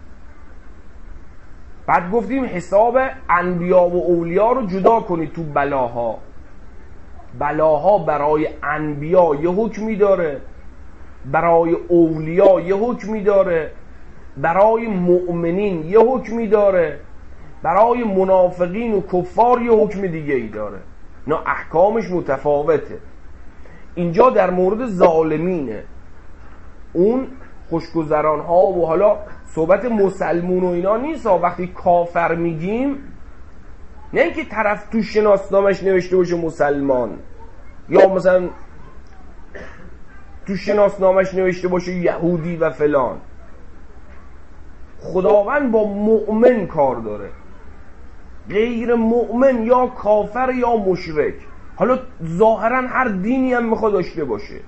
Speaker 1: بعد گفتیم حساب انبیا و اولیا رو جدا کنید تو بلاها. بلاها برای انبیا یه حکمی داره، برای اولیا یه حکمی داره، برای مؤمنین یه حکمی داره، برای منافقین و کفار یه حکم دیگه ای داره. نه احکامش متفاوته. اینجا در مورد ظالمینه، اون خوشگذران ها و حالا صحبت مسلمون و اینا نیست. وقتی کافر میگیم نه اینکه طرف تو شناسنامش نوشته باشه مسلمان، یا مثلا تو شناسنامش نوشته باشه یهودی و فلان. خداوند با مؤمن کار داره، غیر مؤمن یا کافر یا مشرک. حالا ظاهرا هر دینی هم میخواد داشته باشه،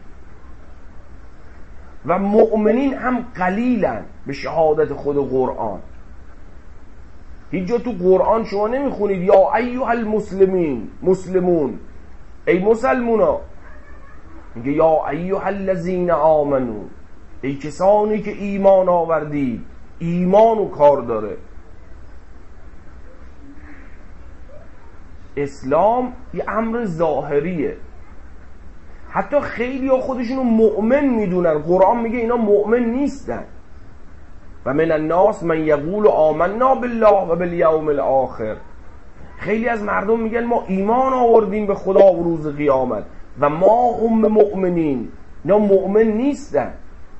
Speaker 1: و مؤمنین هم قلیلن به شهادت خود قرآن. هیچ جا تو قرآن شما نمیخونید یا ایها المسلمین، مسلمون، ای مسلمونا. میگه یا ایها الذین آمنو، ای کسانی که ایمان آوردید. ایمان و کار داره. اسلام یه امر ظاهریه. حتی خیلی ها خودشونو مؤمن میدونن، قرآن میگه اینا مؤمن نیستن. و من الناس من یقول آمنا بالله و بالیوم الاخر. خیلی از مردم میگن ما ایمان آوردیم به خدا و روز قیامت و ما هم مؤمنین. اینا مؤمن نیستن.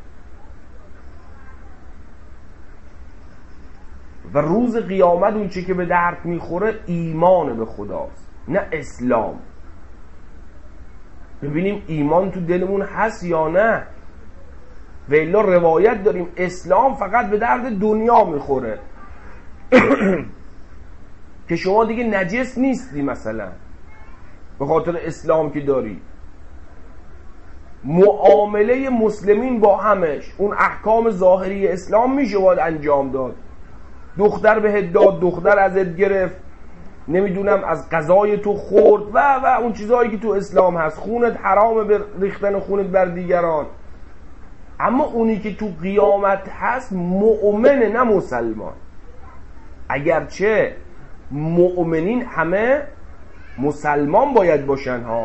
Speaker 1: و روز قیامت اون چی که به درد میخوره ایمان به خداست، نه اسلام. ببینیم ایمان تو دلمون هست یا نه. و الا روایت داریم اسلام فقط به درد دنیا میخوره که شما دیگه نجس نیستی مثلا به خاطر اسلام که داری. معامله مسلمین با همش اون احکام ظاهری اسلام میشه باید انجام داد. دختر بهت داد، دختر ازت گرفت، نمیدونم از غذای تو خورد و اون چیزهایی که تو اسلام هست. خونت حرامه، به ریختن خونت بر دیگران. اما اونی که تو قیامت هست مؤمنه نه مسلمان. اگرچه مؤمنین همه مسلمان باید باشن ها،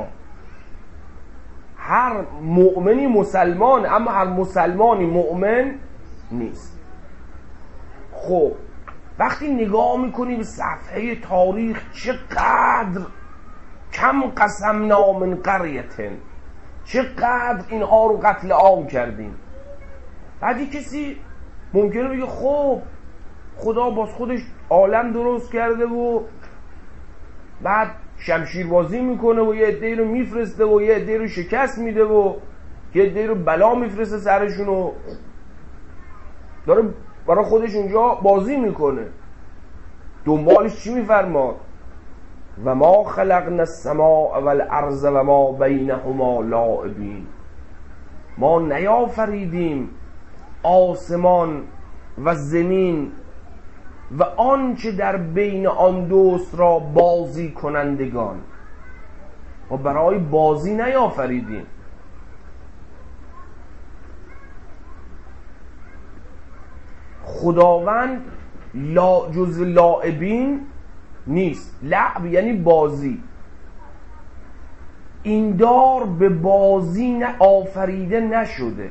Speaker 1: هر مؤمنی مسلمان، اما هر مسلمانی مؤمن نیست. خب وقتی نگاه میکنی به صفحه تاریخ چقدر کم قسمنا من قریة، چقدر اینها رو قتل عام کردیم. بعدی کسی ممکنه بگه خب خدا باز خودش عالم درست کرده و بعد شمشیربازی میکنه و یه عده‌ای رو میفرسته و یه عده‌ای رو شکست میده و یه عده‌ای رو بلا میفرسته سرشون و داره برای خودش اونجا بازی میکنه. دنبالش چی میفرماد؟ و ما خلقنا السماء والارض و ما بینهما لاعبین. ما نیافریدیم آسمان و زمین و آنچه در بین آن دوست را بازی کنندگان. ما برای بازی نیافریدیم. خداوند جز لاعبین نیست. لعب یعنی بازی. این دار به بازی آفریده نشده.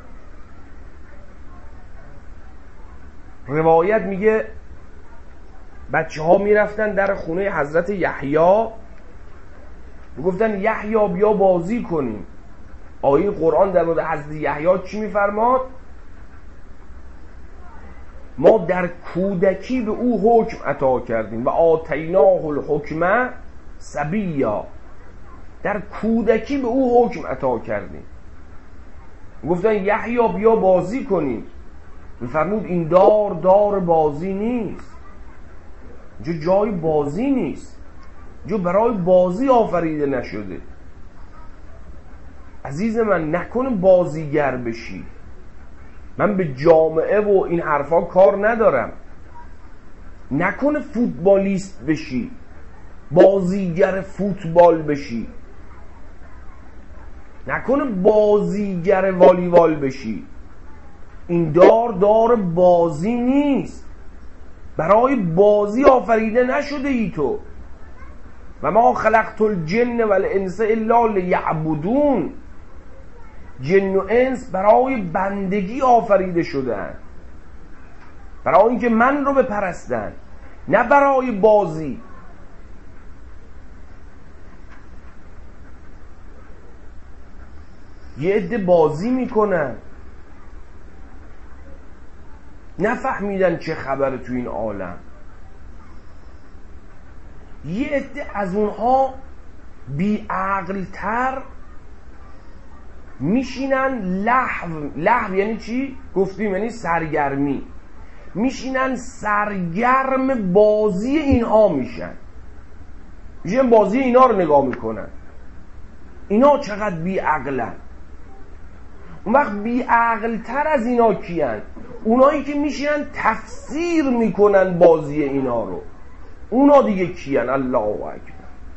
Speaker 1: روایت میگه بچه ها میرفتن در خونه حضرت یحیی، میگفتن یحیی بیا بازی کنیم. آیه قرآن در مورد حضرت یحیی چی میفرماد؟ ما در کودکی به او حکم عطا کردیم و آتیناه الحکمه صبیا. در کودکی به او حکم عطا کردیم. گفتن یحیی بیا بازی کنیم. میفرمود این دار بازی نیست. اینجا جای بازی نیست. اینجا برای بازی آفریده نشده. عزیز من نکنه بازیگر بشی. من به جامعه و این حرفا کار ندارم. نکنه فوتبالیست بشی، بازیگر فوتبال بشی، نکنه بازیگر والیبال بشی. این دار بازی نیست. برای بازی آفریده نشده ای تو. و ما خلقت الجن والانس الا لیعبدون. جن و انس برای بندگی آفریده شدن، برای اینکه من رو بپرستن، نه برای بازی. یه عده بازی میکنن، نفهمیدن چه خبره تو این عالم. یه عده از اونها بی عقل‌تر میشینن لهو یعنی چی؟ گفتیم یعنی سرگرمی. میشینن سرگرم بازی اینها میشن بازی اینا رو نگاه میکنن. اینا چقدر بی عقلن. اون وقت بی عقل‌تر از اینا کیان؟ اونایی که میشینن تفسیر میکنن بازی اینا رو. اونا دیگه کیان؟ الله اکبر.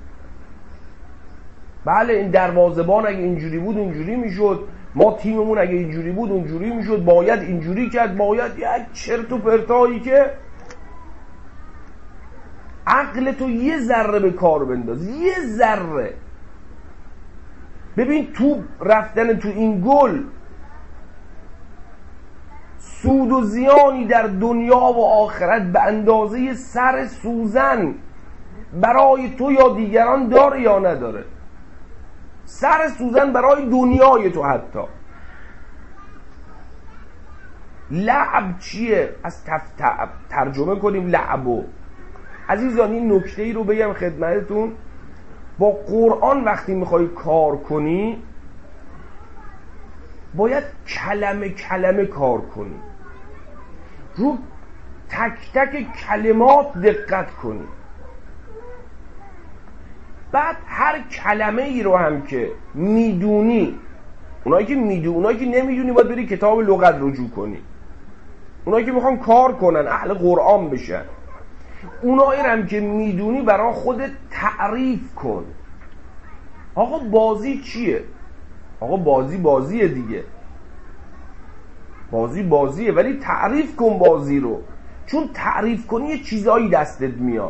Speaker 1: بله این دروازه‌بان اگه اینجوری بود اونجوری میشد، ما تیممون اگه اینجوری بود اونجوری میشد، باید اینجوری کرد، باید یک چرت و پرتایی که عقل تو یه ذره به کار بنداز، یه ذره. ببین تو رفتن تو این گل سود و زیانی در دنیا و آخرت به اندازه سر سوزن برای تو یا دیگران داره یا نداره؟ سر سوزن برای دنیای تو حتی. لعب چیه؟ از ترجمه کنیم لعبو. عزیزان این نکته ای رو بگم خدمتتون، با قرآن وقتی میخوای کار کنی باید کلمه کلمه کار کنی، رو تک تک کلمات دقت کنی. بعد هر کلمه ای رو هم که میدونی، اونایی که نمیدونی باید بری کتاب لغت رجوع کنی. اونایی که میخوان کار کنن، اهل قرآن بشن، اونایی هم که میدونی برای خودت تعریف کن. آقا بازی چیه؟ آقا بازیه دیگه، بازیه، ولی تعریف کن بازی رو، چون تعریف کنی یه چیزایی دستت میاد.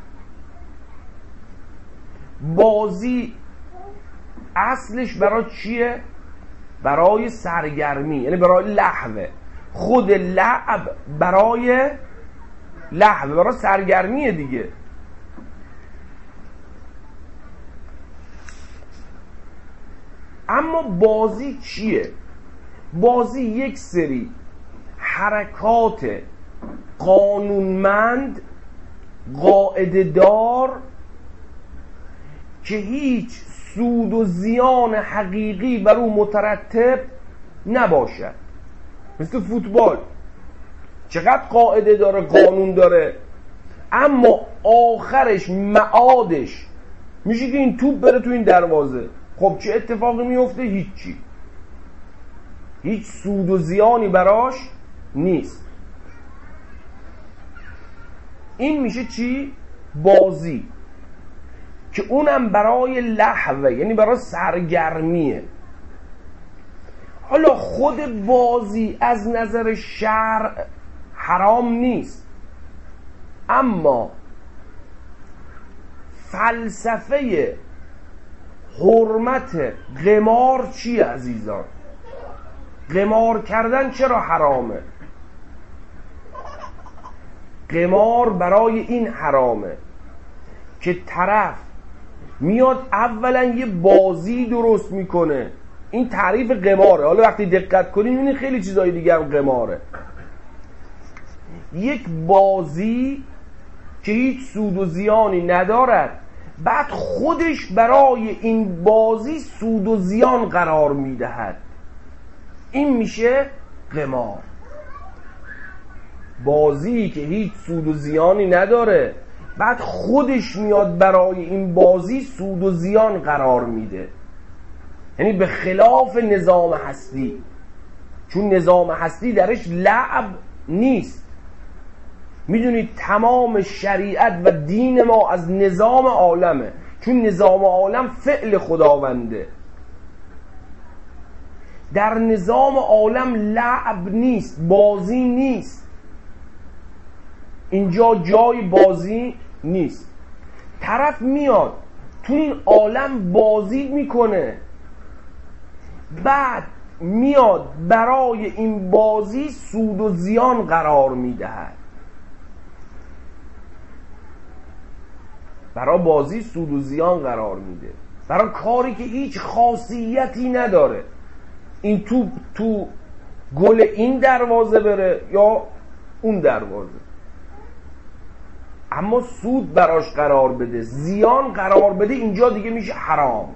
Speaker 1: بازی اصلش برای چیه؟ برای سرگرمی، یعنی برای لهوه. خود لعب برای لهوه، برای سرگرمیه دیگه. اما بازی چیه؟ بازی یک سری حرکات قانونمند، قاعده دار، که هیچ سود و زیان حقیقی بر او مترتب نباشد. مثل فوتبال چقدر قاعده داره، قانون داره، اما آخرش معادش میشه که این توپ بره تو این دروازه. خب چه اتفاقی میفته؟ هیچی، هیچ سود و زیانی براش نیست. این میشه چی؟ بازی، که اونم برای لهوه، یعنی برای سرگرمیه. حالا خود بازی از نظر شرع حرام نیست، اما فلسفه حرمت قمار چیه عزیزان؟ قمار کردن چرا حرامه؟ قمار برای این حرامه که طرف میاد اولا یه بازی درست میکنه. این تعریف قماره. حالا وقتی دقت کنید میبینید خیلی چیزای دیگه هم قماره. یک بازی که هیچ سود و زیانی ندارد، بعد خودش برای این بازی سود و زیان قرار میدهد، این میشه قمار. بازی که هیچ سود و زیانی نداره، بعد خودش میاد برای این بازی سود و زیان قرار میده، یعنی به خلاف نظام هستی. چون نظام هستی درش لعب نیست. میدونید تمام شریعت و دین ما از نظام عالمه، چون نظام عالم فعل خداونده. در نظام عالم لعب نیست، بازی نیست، اینجا جای بازی نیست. طرف میاد تو این عالم بازی میکنه، بعد میاد برای این بازی سود و زیان قرار میدهد. برای بازی سود و زیان قرار میده، برای کاری که هیچ خاصیتی نداره. این تو گل این دروازه بره یا اون دروازه، اما سود براش قرار بده، زیان قرار بده، اینجا دیگه میشه حرام.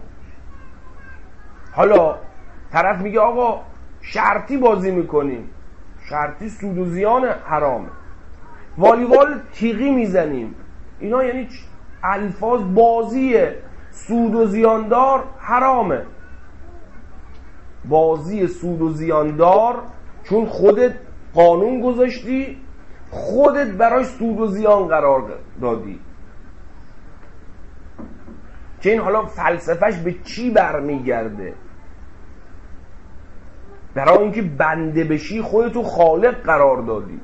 Speaker 1: حالا طرف میگه آقا شرطی بازی میکنیم، شرطی سود و زیان حرامه. والیبال تیغی میزنیم، اینا یعنی الفاظ بازیه، سود و زیاندار حرامه. بازی سود و زیاندار چون خودت قانون گذاشتی، خودت براش سود و زیان قرار دادی. که این حالا فلسفهش به چی برمیگرده؟ برای اینکه بنده بشی خودتو خالق قرار دادی.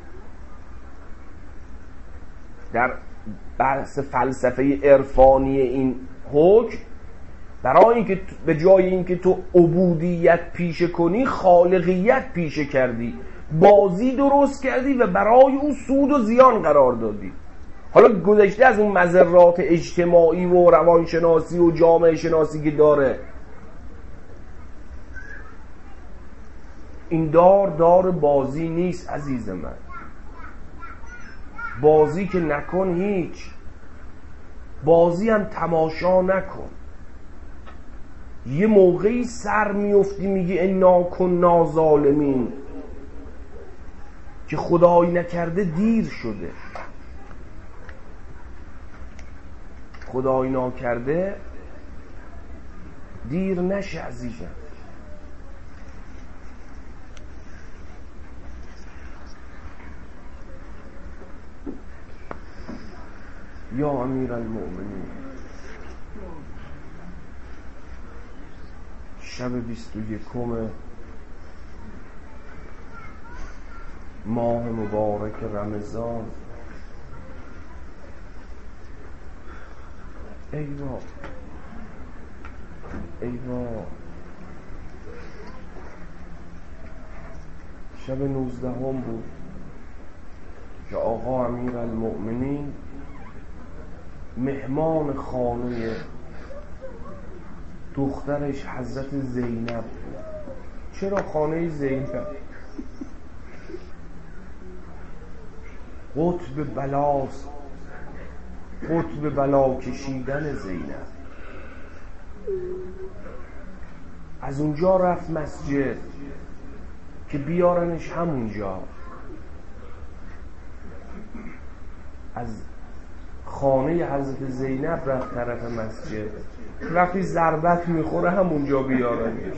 Speaker 1: در بحث فلسفه عرفانی این حکم، برای اینکه به جای اینکه تو عبودیت پیشه کنی، خالقیت پیشه کردی. بازی درست کردی و برای اون سود و زیان قرار دادی. حالا گذشته از اون مضرات اجتماعی و روانشناسی و جامعه شناسی که داره، این دار بازی نیست عزیز من. بازی که نکن هیچ، بازی هم تماشا نکن. یه موقعی سر میفتی میگی انا کنا ظالمین، که خدای نکرده دیر شده. خدای نکرده دیر نشه عزیزم. یا امیر المؤمنین، شب 21 ماه مبارک رمضان، ای وای شب 19 بود که آقا امیر المؤمنین مهمان خانه دخترش حضرت زینب بود. چرا خانه زینب؟ قطب بلاست، قطب بلا کشیدن زینب. از اونجا رفت مسجد که بیارنش همونجا. از خانه حضرت زینب رفت طرف مسجد، وقتی ضربت میخوره همونجا بیارنش.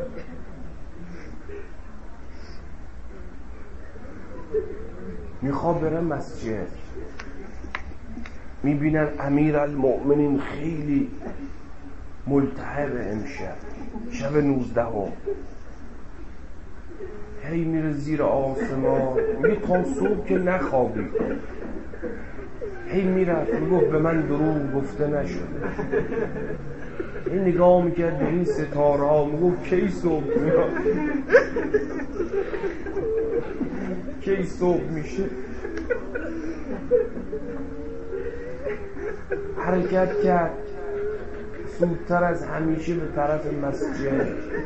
Speaker 1: میخواد بره مسجد، میبینن امیر المؤمنین خیلی ملتهب امشب، شب 19 هی میره زیر آسمان، میگه تا صبح که نخوابی. هی میرفت میگفت به من دروغ گفته نشده. این نگاه میکرد به این ستاره ها، میگفت کی صبح میاد، کی صبح میشه. حرکت کرد زودتر از همیشه به طرف مسجد.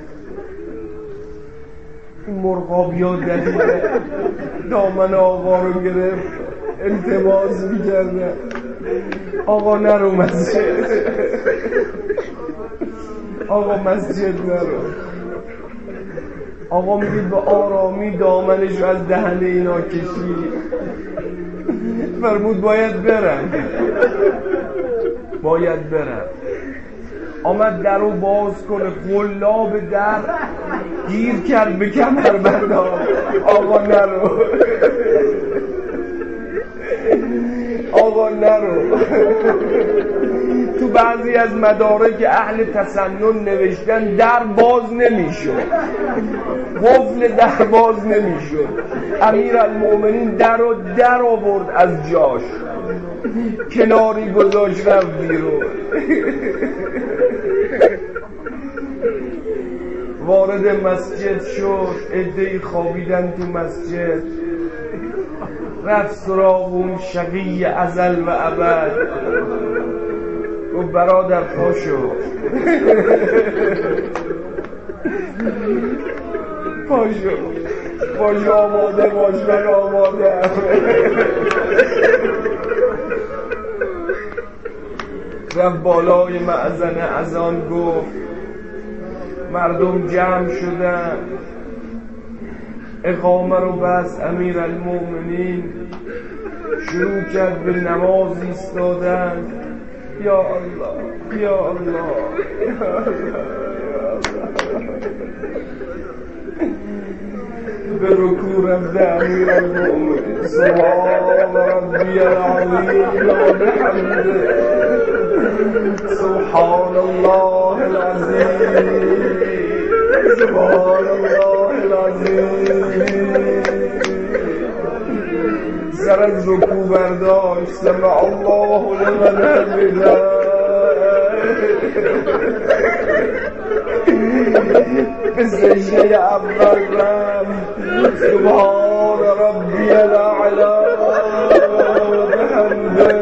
Speaker 1: این مرغابیا دلیل دامن آقا رو گرفت، التماس میکرده آقا نرو مسجد، آقا مسجد نرو. آقا میگه به آرامی دامنش از دهن اینا کشید، فرمود باید برم. آمد در رو باز کنه، قلاب در گیر کرد به کمربند. آقا نرو، آقا نرو. تو بعضی از مدارک اهل تسنن نوشتن در باز نمیشد، قفل در باز نمیشد. امیر المؤمنین در آورد از جاش، کناری گذاشت رفت بیرون. وارد مسجد شد، عده‌ای خوابیدن تو مسجد. رفت سراغ اون شقی ازل و ابد، گفت برادر پاشو، پاشو آماده باش، من آماده. رفت بالای مأذن اذان گفت، مردم جمع شدن، اقامه رو بس. امیر المؤمنین شروع کرد به نماز ایستادن. یا الله، یا الله، یا الله. به رکوع رفت امیر المؤمنین، سبحان ربی العظیم و بحمده، سبحان الله العظیم، سبحان الله العظیم. سر از رکوع برداشت، سمع الله لمن حمده. به زجه اول رفت سبحان ربی الاعلا بحمده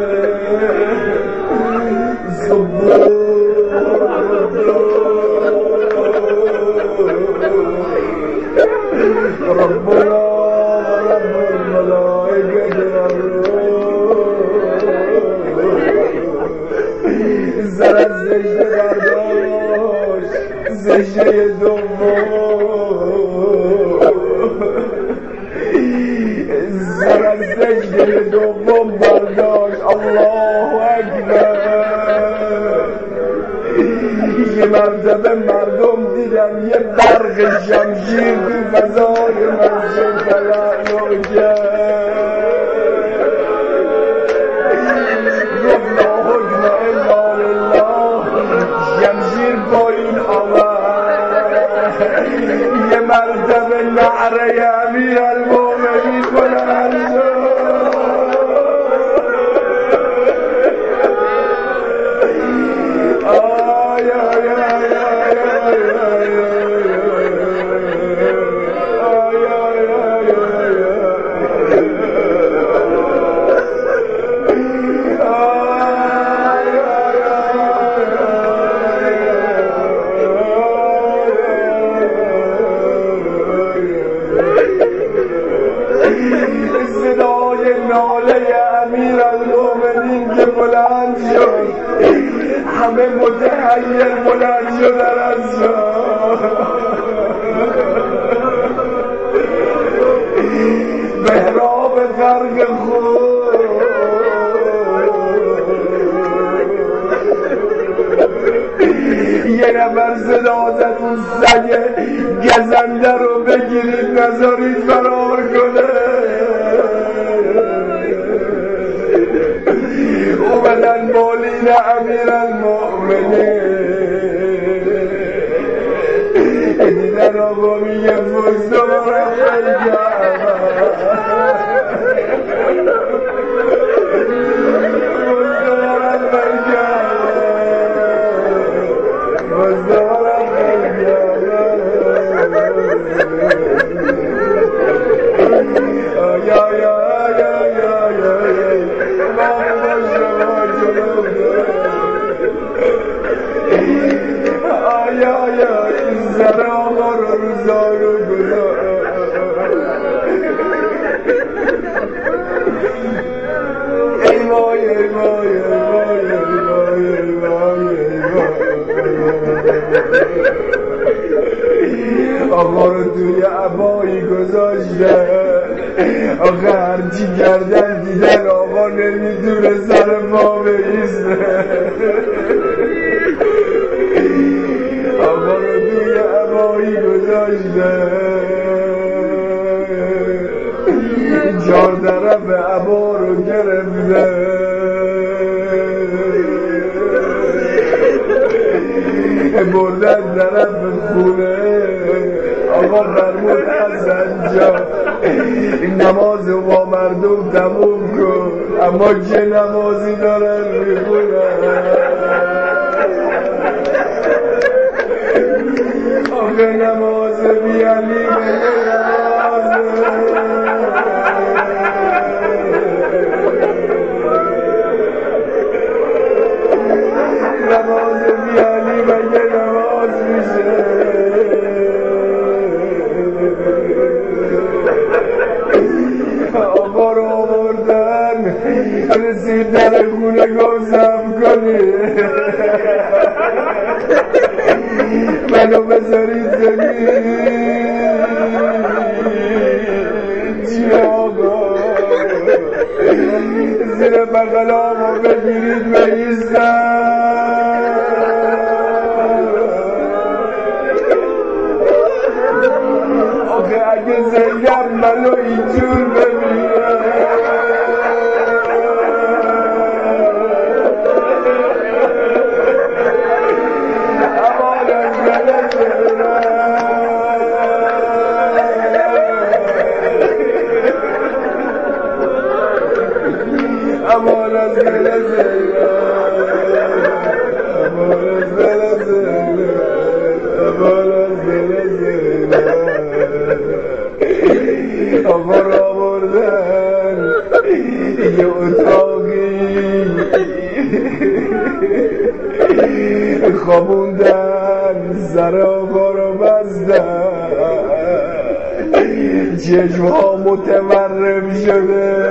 Speaker 1: ربنا ورب الملائكة زر از زجه برداشت زجه زر از زجه دوم برداشت الله اکبر یه مرتبه مردم دیدن یه برق شمشیر تو فضای مسجد تلالو کرد گفت لا حکم الا لله شمشیر پایین آمد یه مرتبه نعره امیرالمومنین بلند شد صدای ناله امیرالمومنین که بلند شد همه متحیر بلند شدن از محراب فرق خود یه نفر صدا زد اون سگ گزنده رو بگیرید نذارید فرار کنه اومدن بالین امیرالمومنین دیدن آقا میگه فزدوارم زر آقا رو روزارو گذار ای وای ای وای ای وای ای وای آقا رو توی عبایی گذاشته آقا هرچی کردن دیدن آقا نمیتونه سر پا بایسته آقا رو توی عبایی گذاشته چهار طرف عبا رو گرفته بردن طرف خونه آقا فرمود حسن جان نماز با مردم تموم کن اما چه نمازی دارن میخونن آقا نماز بیالی نماز بیالی مگه نماز میشه آقا رو آوردن رسید در خونه گوزم کنی منو بذارید زمین چی آقا زیر بغلامو بگیرید بایستم آخه اگه زنگم منو اینجور ببینه امان از دل
Speaker 2: خوابوندن سر آقا رو بستن چشمها متورم شده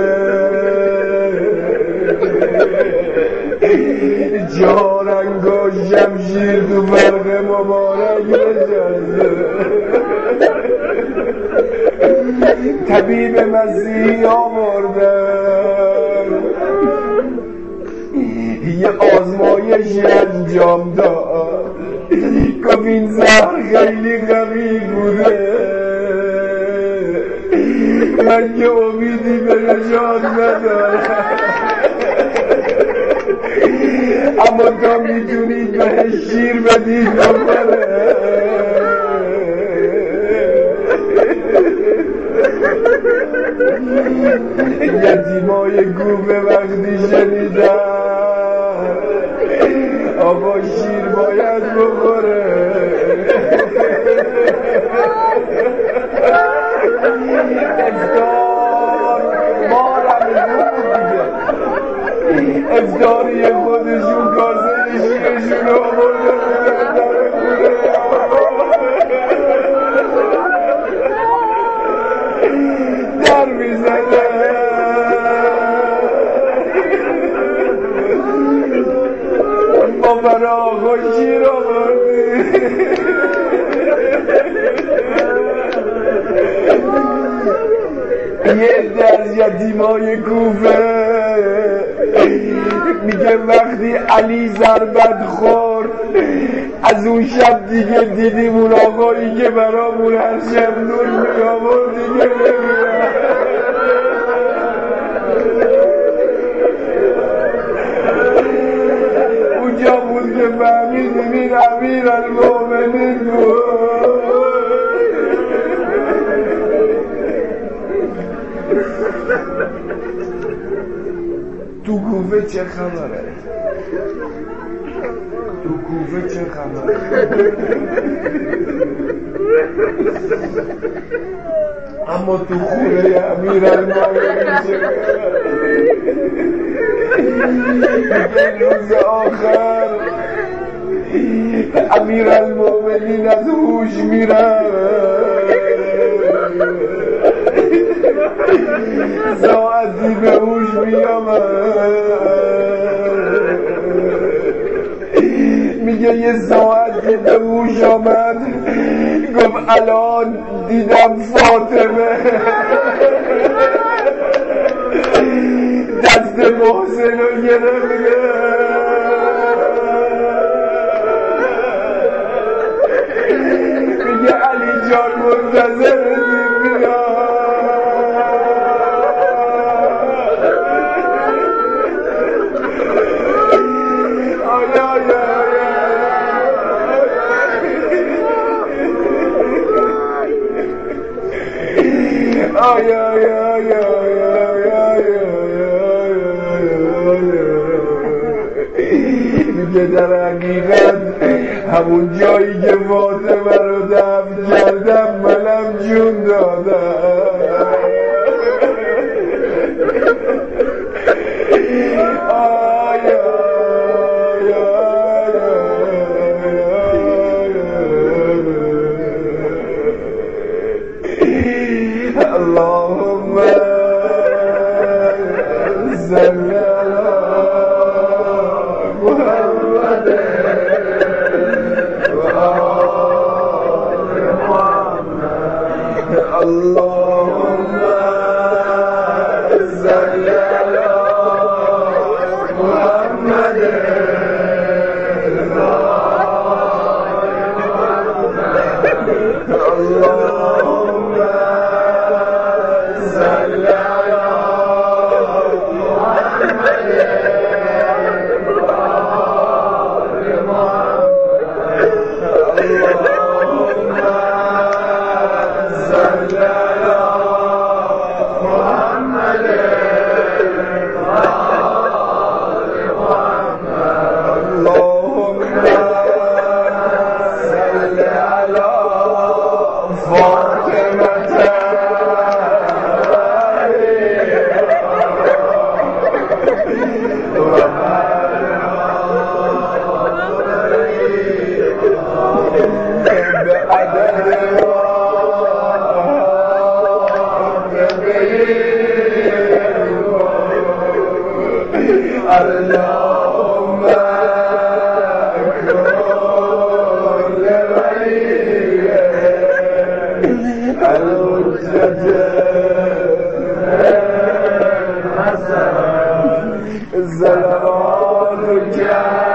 Speaker 2: جارنگا شمشیر تو فرق مبارک نشسته طبیب مسیحی آوردن یه آزمایش انجام داد گفت این زهر خیلی قوی بوده من که امیدی به نجات ندارم اما تا میتونید به شیر بدید بخوره یتیمای گوبه وقتی شنیدن آقا شیر باید بخوره افطاری خودشون کاسه شیرشون رو آورده بودن در خونه در میزده ما برای آقا شیر آوردی یه از یتیمای کوفه میگه وقتی علی ضربت خورد از اون شب دیگه دیدیم اون آقایی که برامون هر شب نور میآورد دیگه نمیاد اونجا بود که فهمیدیم این امیرالمومنین بود تو کوفه چه خبره؟ تو کوفه چه خبره؟ اما تو خونه امیرالمومنین چه خبره؟ روز آخر امیرالمومنین از هوش میره ساعتی به هوش میگه یه ساعتی به هوش آمد گفت الان دیدم فاطمه دست محسن رو گرفته میگه علی جان منتظر میگه در حقیقت همون جایی که فاطمه رو دفن کردم منم جون دادم اللهم صل على محمد وآل محمد اللهم صل على محمد اللهم صل على محمد الحجة صلواتك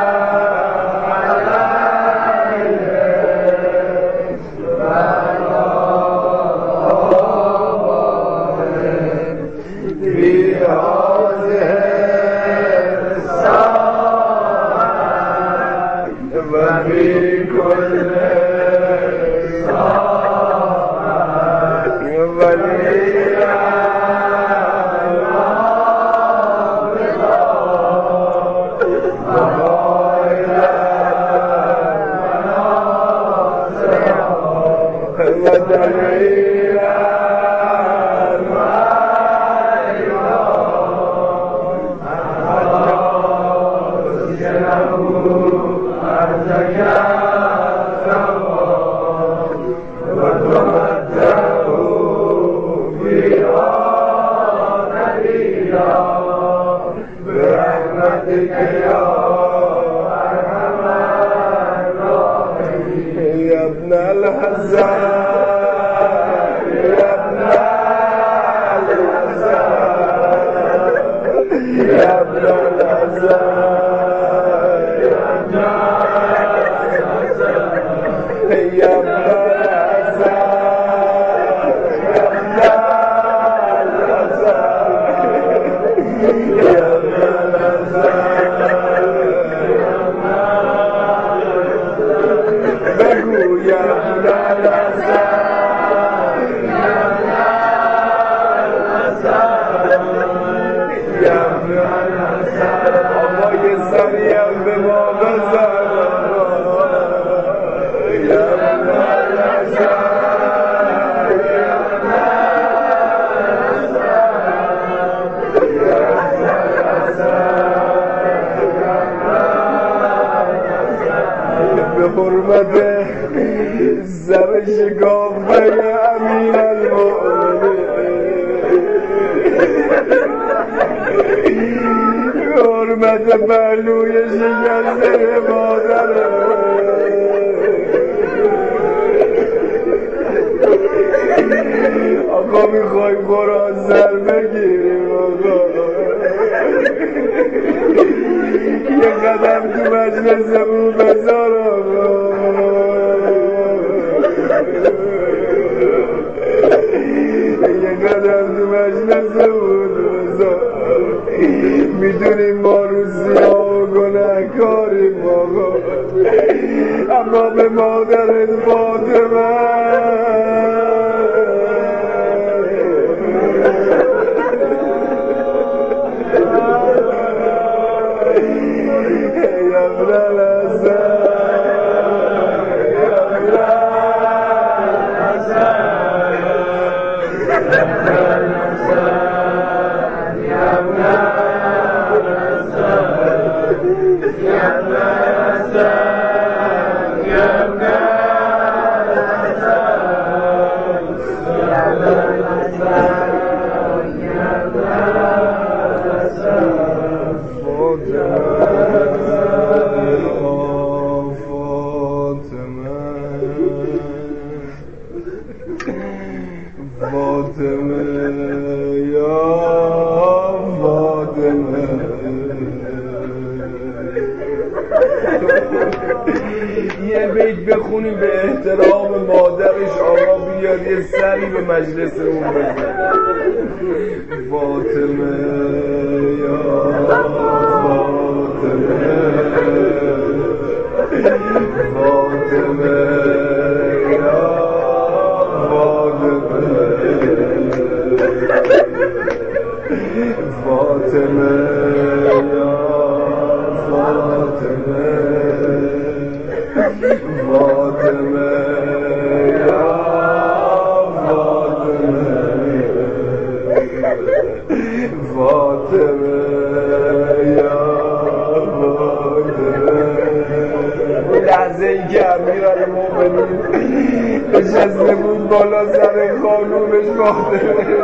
Speaker 2: نشسته بود بالا سر خانومش فاطمه.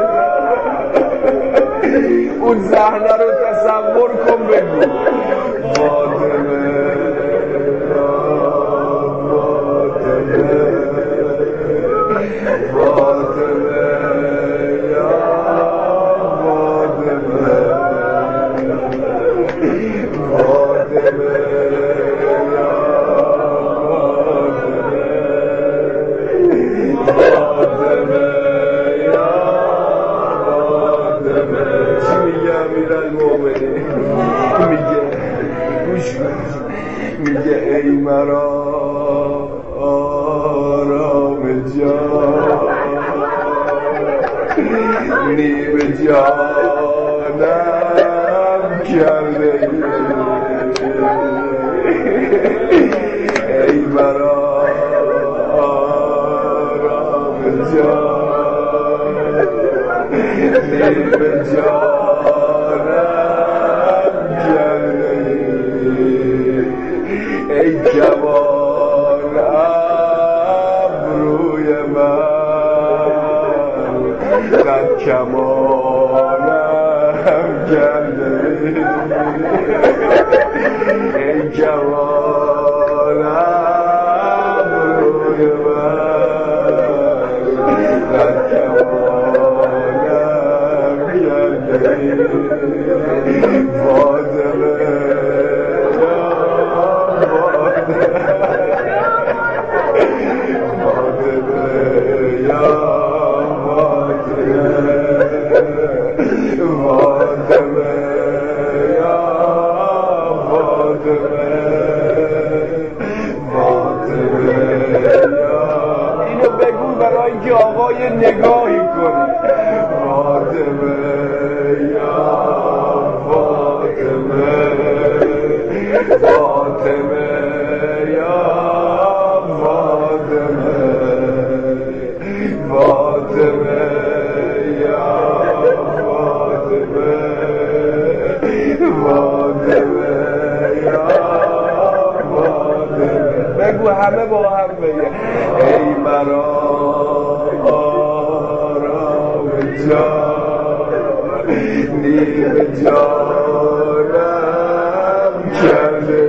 Speaker 2: اون صحنه رو تصور کن بگو فاطمه میگه ای مرا آرام جان نیم جانم کرده ای مرا آرام جان نیم جانم کرده ای جوان ابروی من قد کمانم کرده ای جوان ابروی من قد کمانم کرده فاطمه اینو بگو برای اینکه آقای نگاهی کنی فاطمه یا فاطمه فاطمه یا فاطمه فاطمه یا فاطمه فاطمه یا فاطمه بگو همه با هم بگه ای مرا آرام جان نیم جانم کرده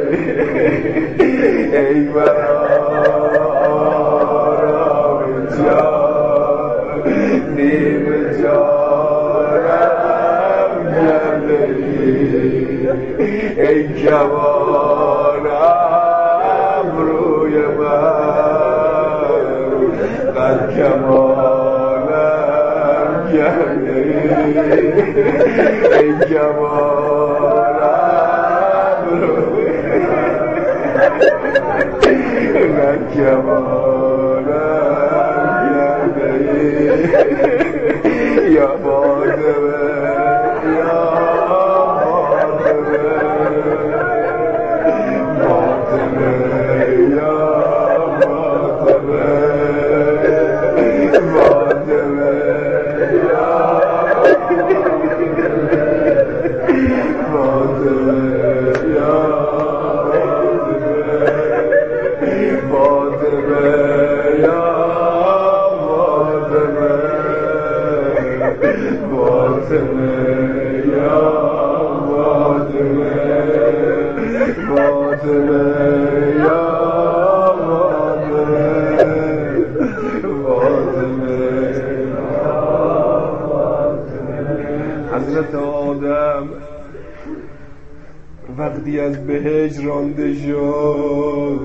Speaker 2: ای مرا آرام جان نیم جانم کرده ای جوان ابروی من قد کمانم کرده ای جوان ابروی قد کمانم کرده یا فاطمه یا فاطمه یا فاطمه فاطمه یا فاطمه یا فاطمه یا فاطمه یا فاطمه فاطمه یا فاطمه حضرت آدم وقتی از بهشت رانده شد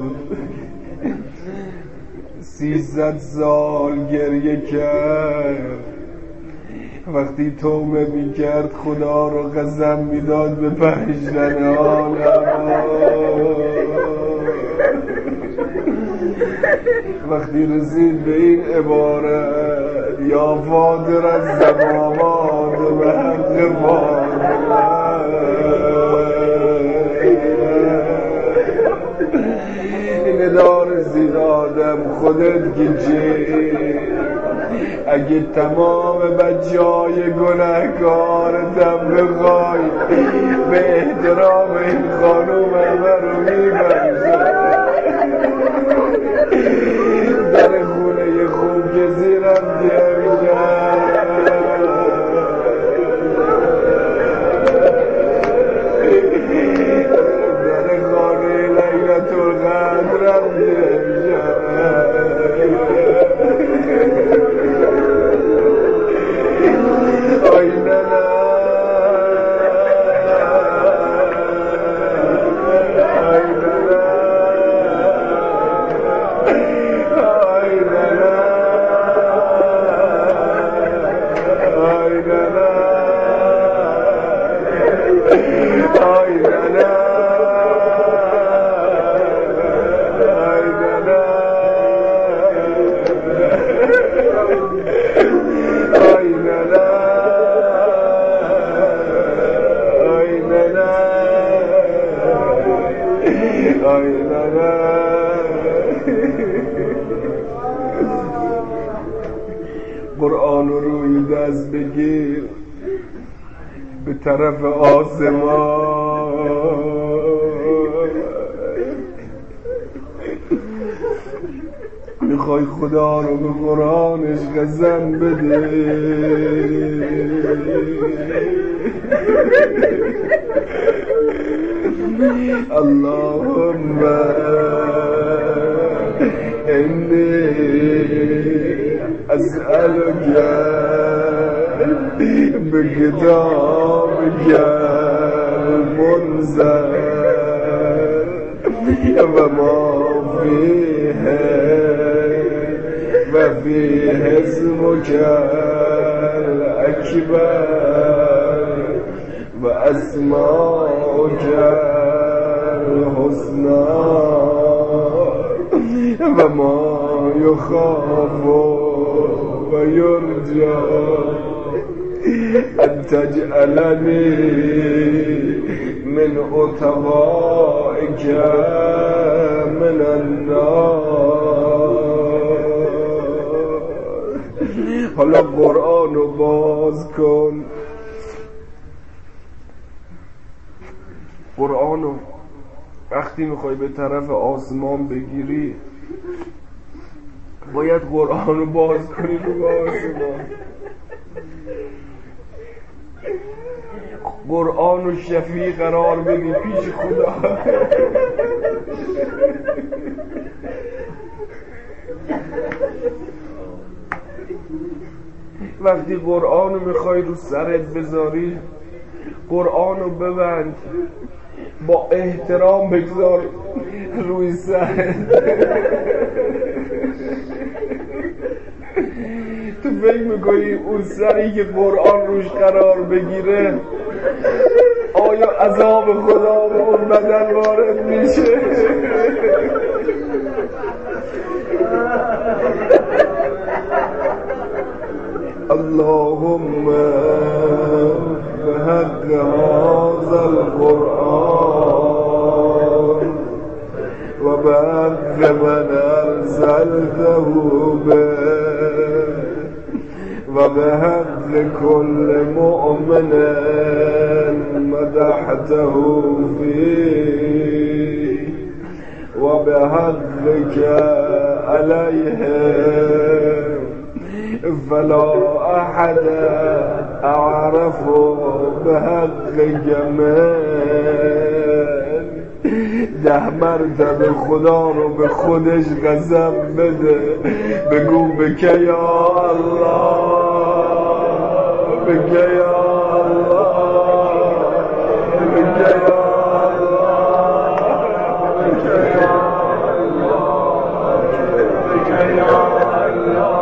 Speaker 2: 300 سال گریه کرد وقتی توبه میکرد خدا رو قسم میداد به بخشیدن عالم وقتی رسید به این عبارت یا فاطر السماوات و حق این ادار رسید آدم خودت که چی اگه تمام بچه‌های گناهکارتم بخوای به احترام این خانوم همه رو میبرزن در خونه خوب که زیرم دیمیشن در خانه لیلت القدرم دیمیشن قرآن رو روی دست بگیر به طرف آسمان، میخوای خدا رو به قرآنش قسم بده، اللهم انی اسألک بکتابک المنزل و ما فیه و فیه اسمک الاکبر و اسماءک الحسنى و ما یخاف و یرجى ان تجعلنی من عتقائک من النار. حالا قرآن رو باز کن، قرآن رو وقتی میخوای به طرف آسمان بگیری باید قرآن رو باز کنی رو آسمان. قرآن رو شفیع قرار بدی پیش خدا. وقتی قرآن رو میخوای رو سرت بذاری قرآن رو ببند، با احترام بگذار روی سرت. تو فکر میکنی اون سری که قرآن روش قرار بگیره آیا عذاب خدا به اون بدن وارد میشه؟ اللهم بحق هذا القرآن و بحق من ارسلته به و بحق كل مؤمن مدحته فيه و بحقك عليه فلا احد اعرف بحقك من. 10 مرتبه خدا رو به خودش قسم بده، بگو بکه یا الله، بکه یا الله، بکه یا الله، بکه یا الله، بکه یا الله.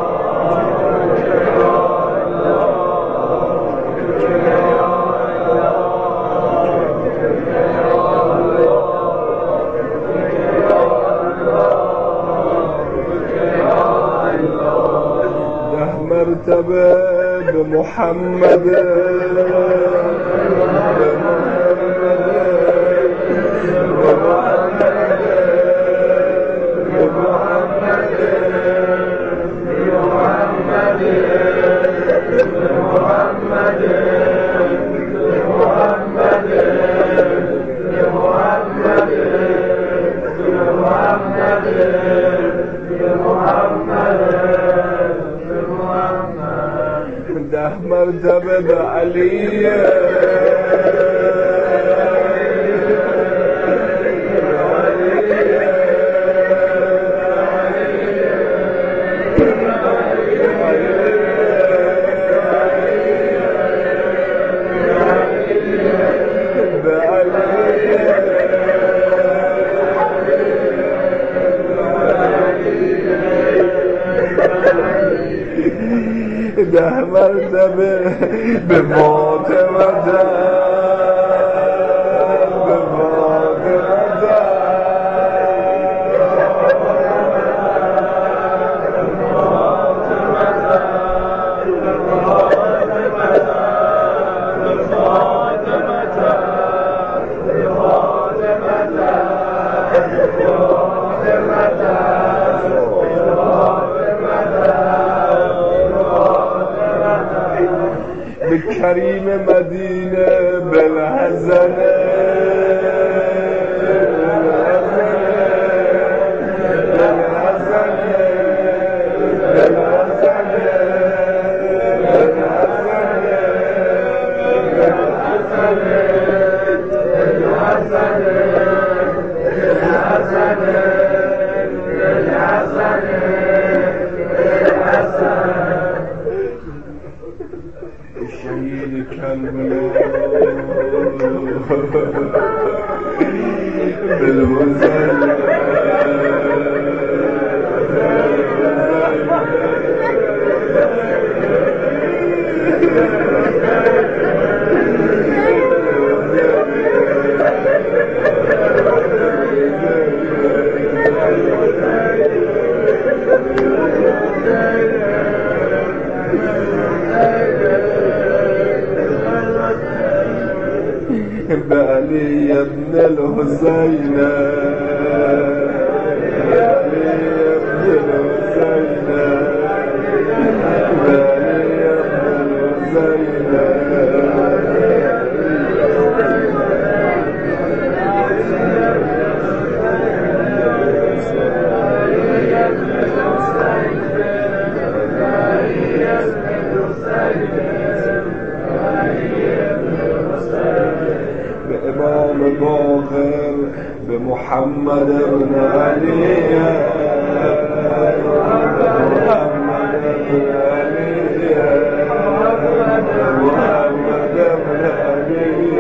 Speaker 2: مرتبه به محمد، مرتبه به علی، ده مرتبه به فاطمه، به به کریم مدینه بالحزنه شهید کربلا بعلي ابن الحسين بعلي ابن الحسين بعلي ابن امام باقر به محمد بن علی محمد بن علی محمد بن علی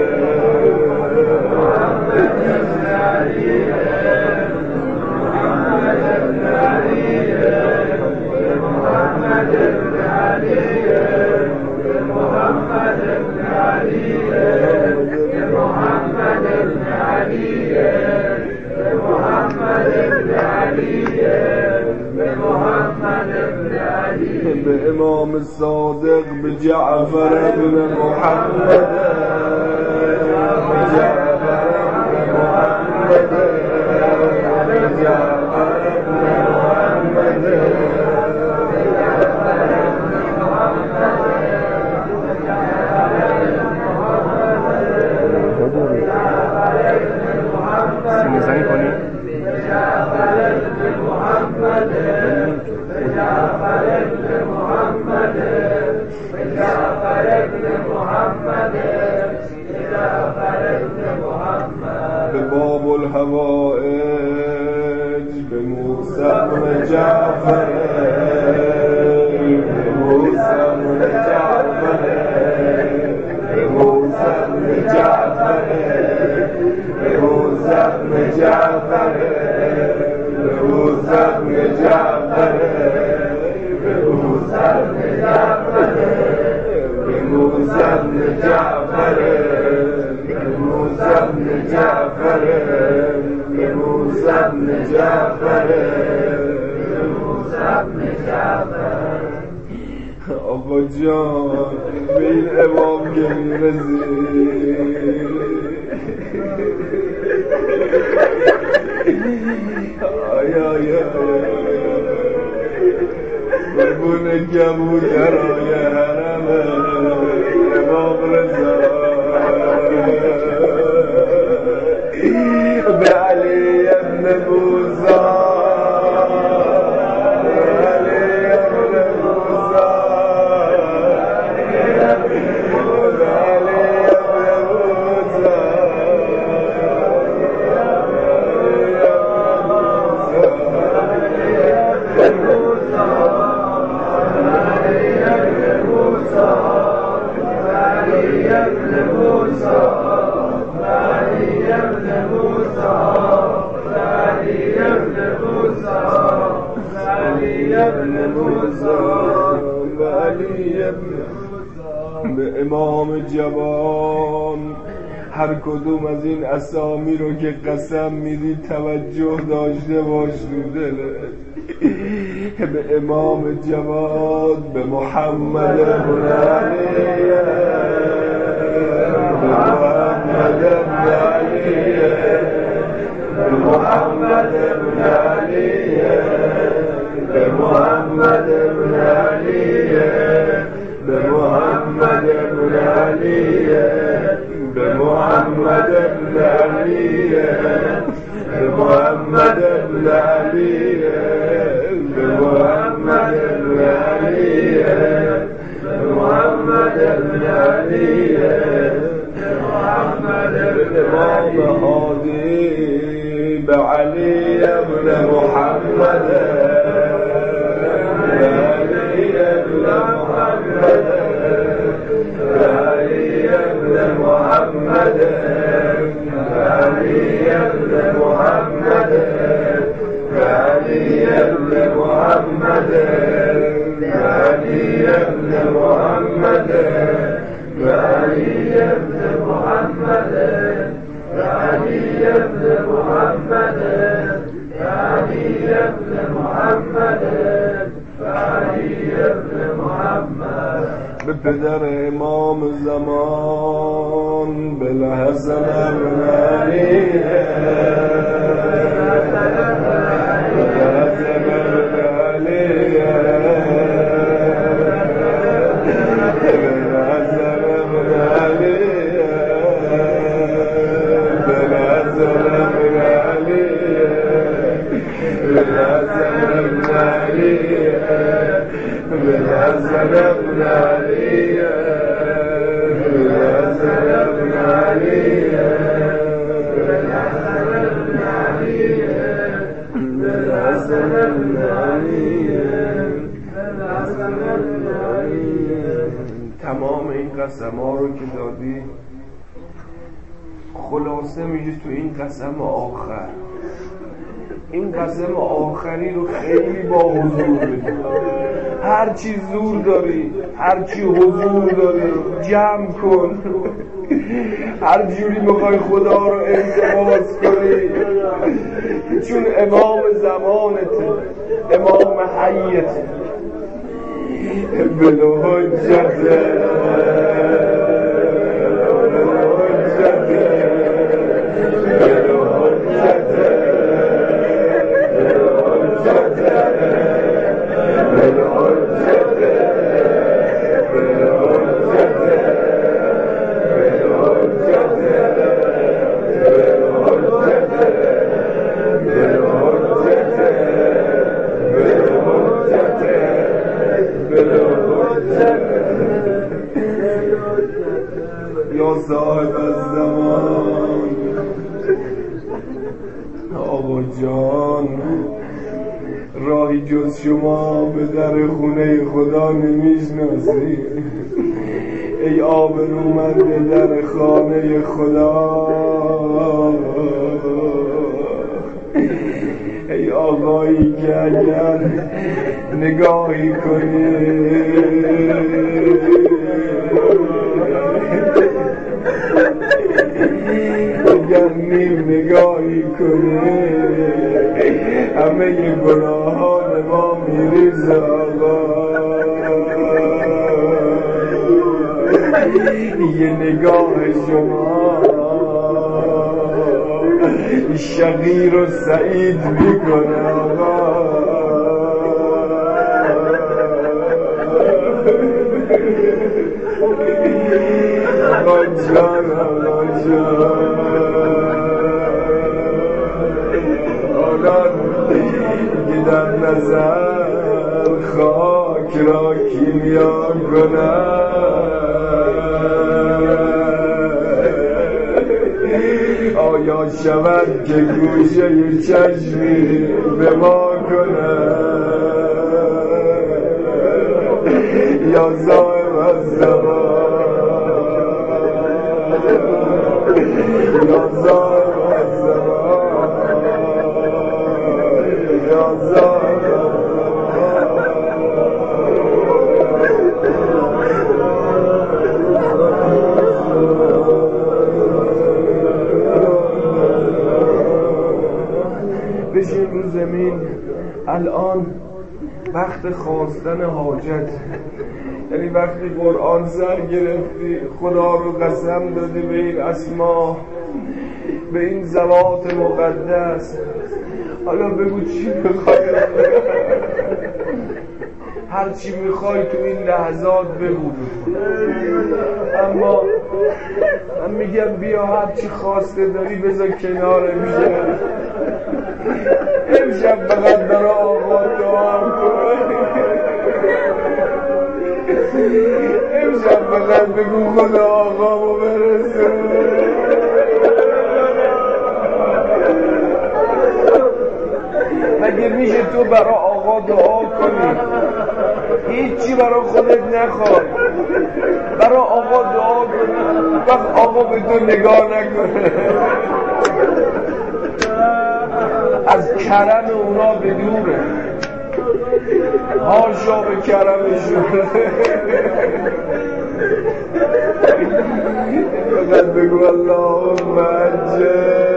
Speaker 2: به امام صادق به جعفر بن محمد جعفر بن محمد جعفر بن
Speaker 1: محمد سنگی کنی
Speaker 2: به باب الهوائج به موسی بن جعفر به موسی بن جعفر به موسی بن جعفر به موسی بن جعفر به موسی بن جعفر به موسی بن جعفر به موسی بن جعفر به موسی بن جعفر به موسی بن جعفر به موسی بن جعفر. آقا جان به این امام که میرسی قربون کبوترای حرم امام رضا به علی ابن موسی به امام جوان هر کدوم از این اسامی رو که قسم میدی توجه داشته باش تو دلت. به امام جواد به محمد بن علی به محمد بن علی به محمد بن علی به محمد بن علی به محمد بن محمد ابن علی محمد ابن علی محمد ابن علی محمد ابن هادی بعلی ابن محمد بعلی ابن محمد بعلی ابن محمد بعلی ابن محمد بعلی ابن محمد بعلی ابن محمد بعلی ابن محمد بعلی ابن محمد بعلی ابن محمد بعلی ابن محمد به پدر امام زمان بالحسن ابن علی بالحسن ابن علی بالحسن ابن علی بالحسن ابن علی بالحسن ابن علی بالحسن ابن علی بالحسن ابن علی بالحسن ابن علی. تمام این قسم ها رو که دادی خلاصه میشه تو این قسم آخر. این قسم آخری رو خیلی با حضور بگی، هر چی زور داری، هر چی حضور داری جمع کن، هر جوری میخوای خدا رو التماس کنی، چون امام زمانته، امام حیته. بالحجته یا صاحب الزمان آقا جان، راهی جز شما به در خونه خدا نمیشناسی. ای آبرومند در خانه خدا، ای آقایی که اگر نگاهی کنی اگر نیم نگاهی کنی همه گناهان ما میریزه آقا. یه نگاه شما شقیر و سعید میکنه آقا. آقا جان آقا جان آنان که در نظر خاک را کیمیا کنند، آیا شود که گوشه چشمی به ما کنند؟ یا صاحب الزمان، یا صاحب الزمان، یا صاحب بشین رو زمین. الان وقت خواستن حاجت، یعنی وقتی قرآن سر گرفتی، خدا رو قسم دادی به این اسما، به این ذوات مقدس، حالا بگو چی بخوای. هرچی میخوای تو این لحظات بگو بکن. اما من میگم بیا هرچی خواسته داری بذار کنار میشه. امشب فقط برای آقا دعا کن. امشب فقط بگو خدا آقامو برسون. مگه میشه تو برای آقا دعا کنی هیچی برای خودت نخوای، برای آقا دعا کنی وقت آقا به تو نگاه نکنه، از کرم اونا به دوره، هاشا به کرمشون. فقط بگو اللهم عجل.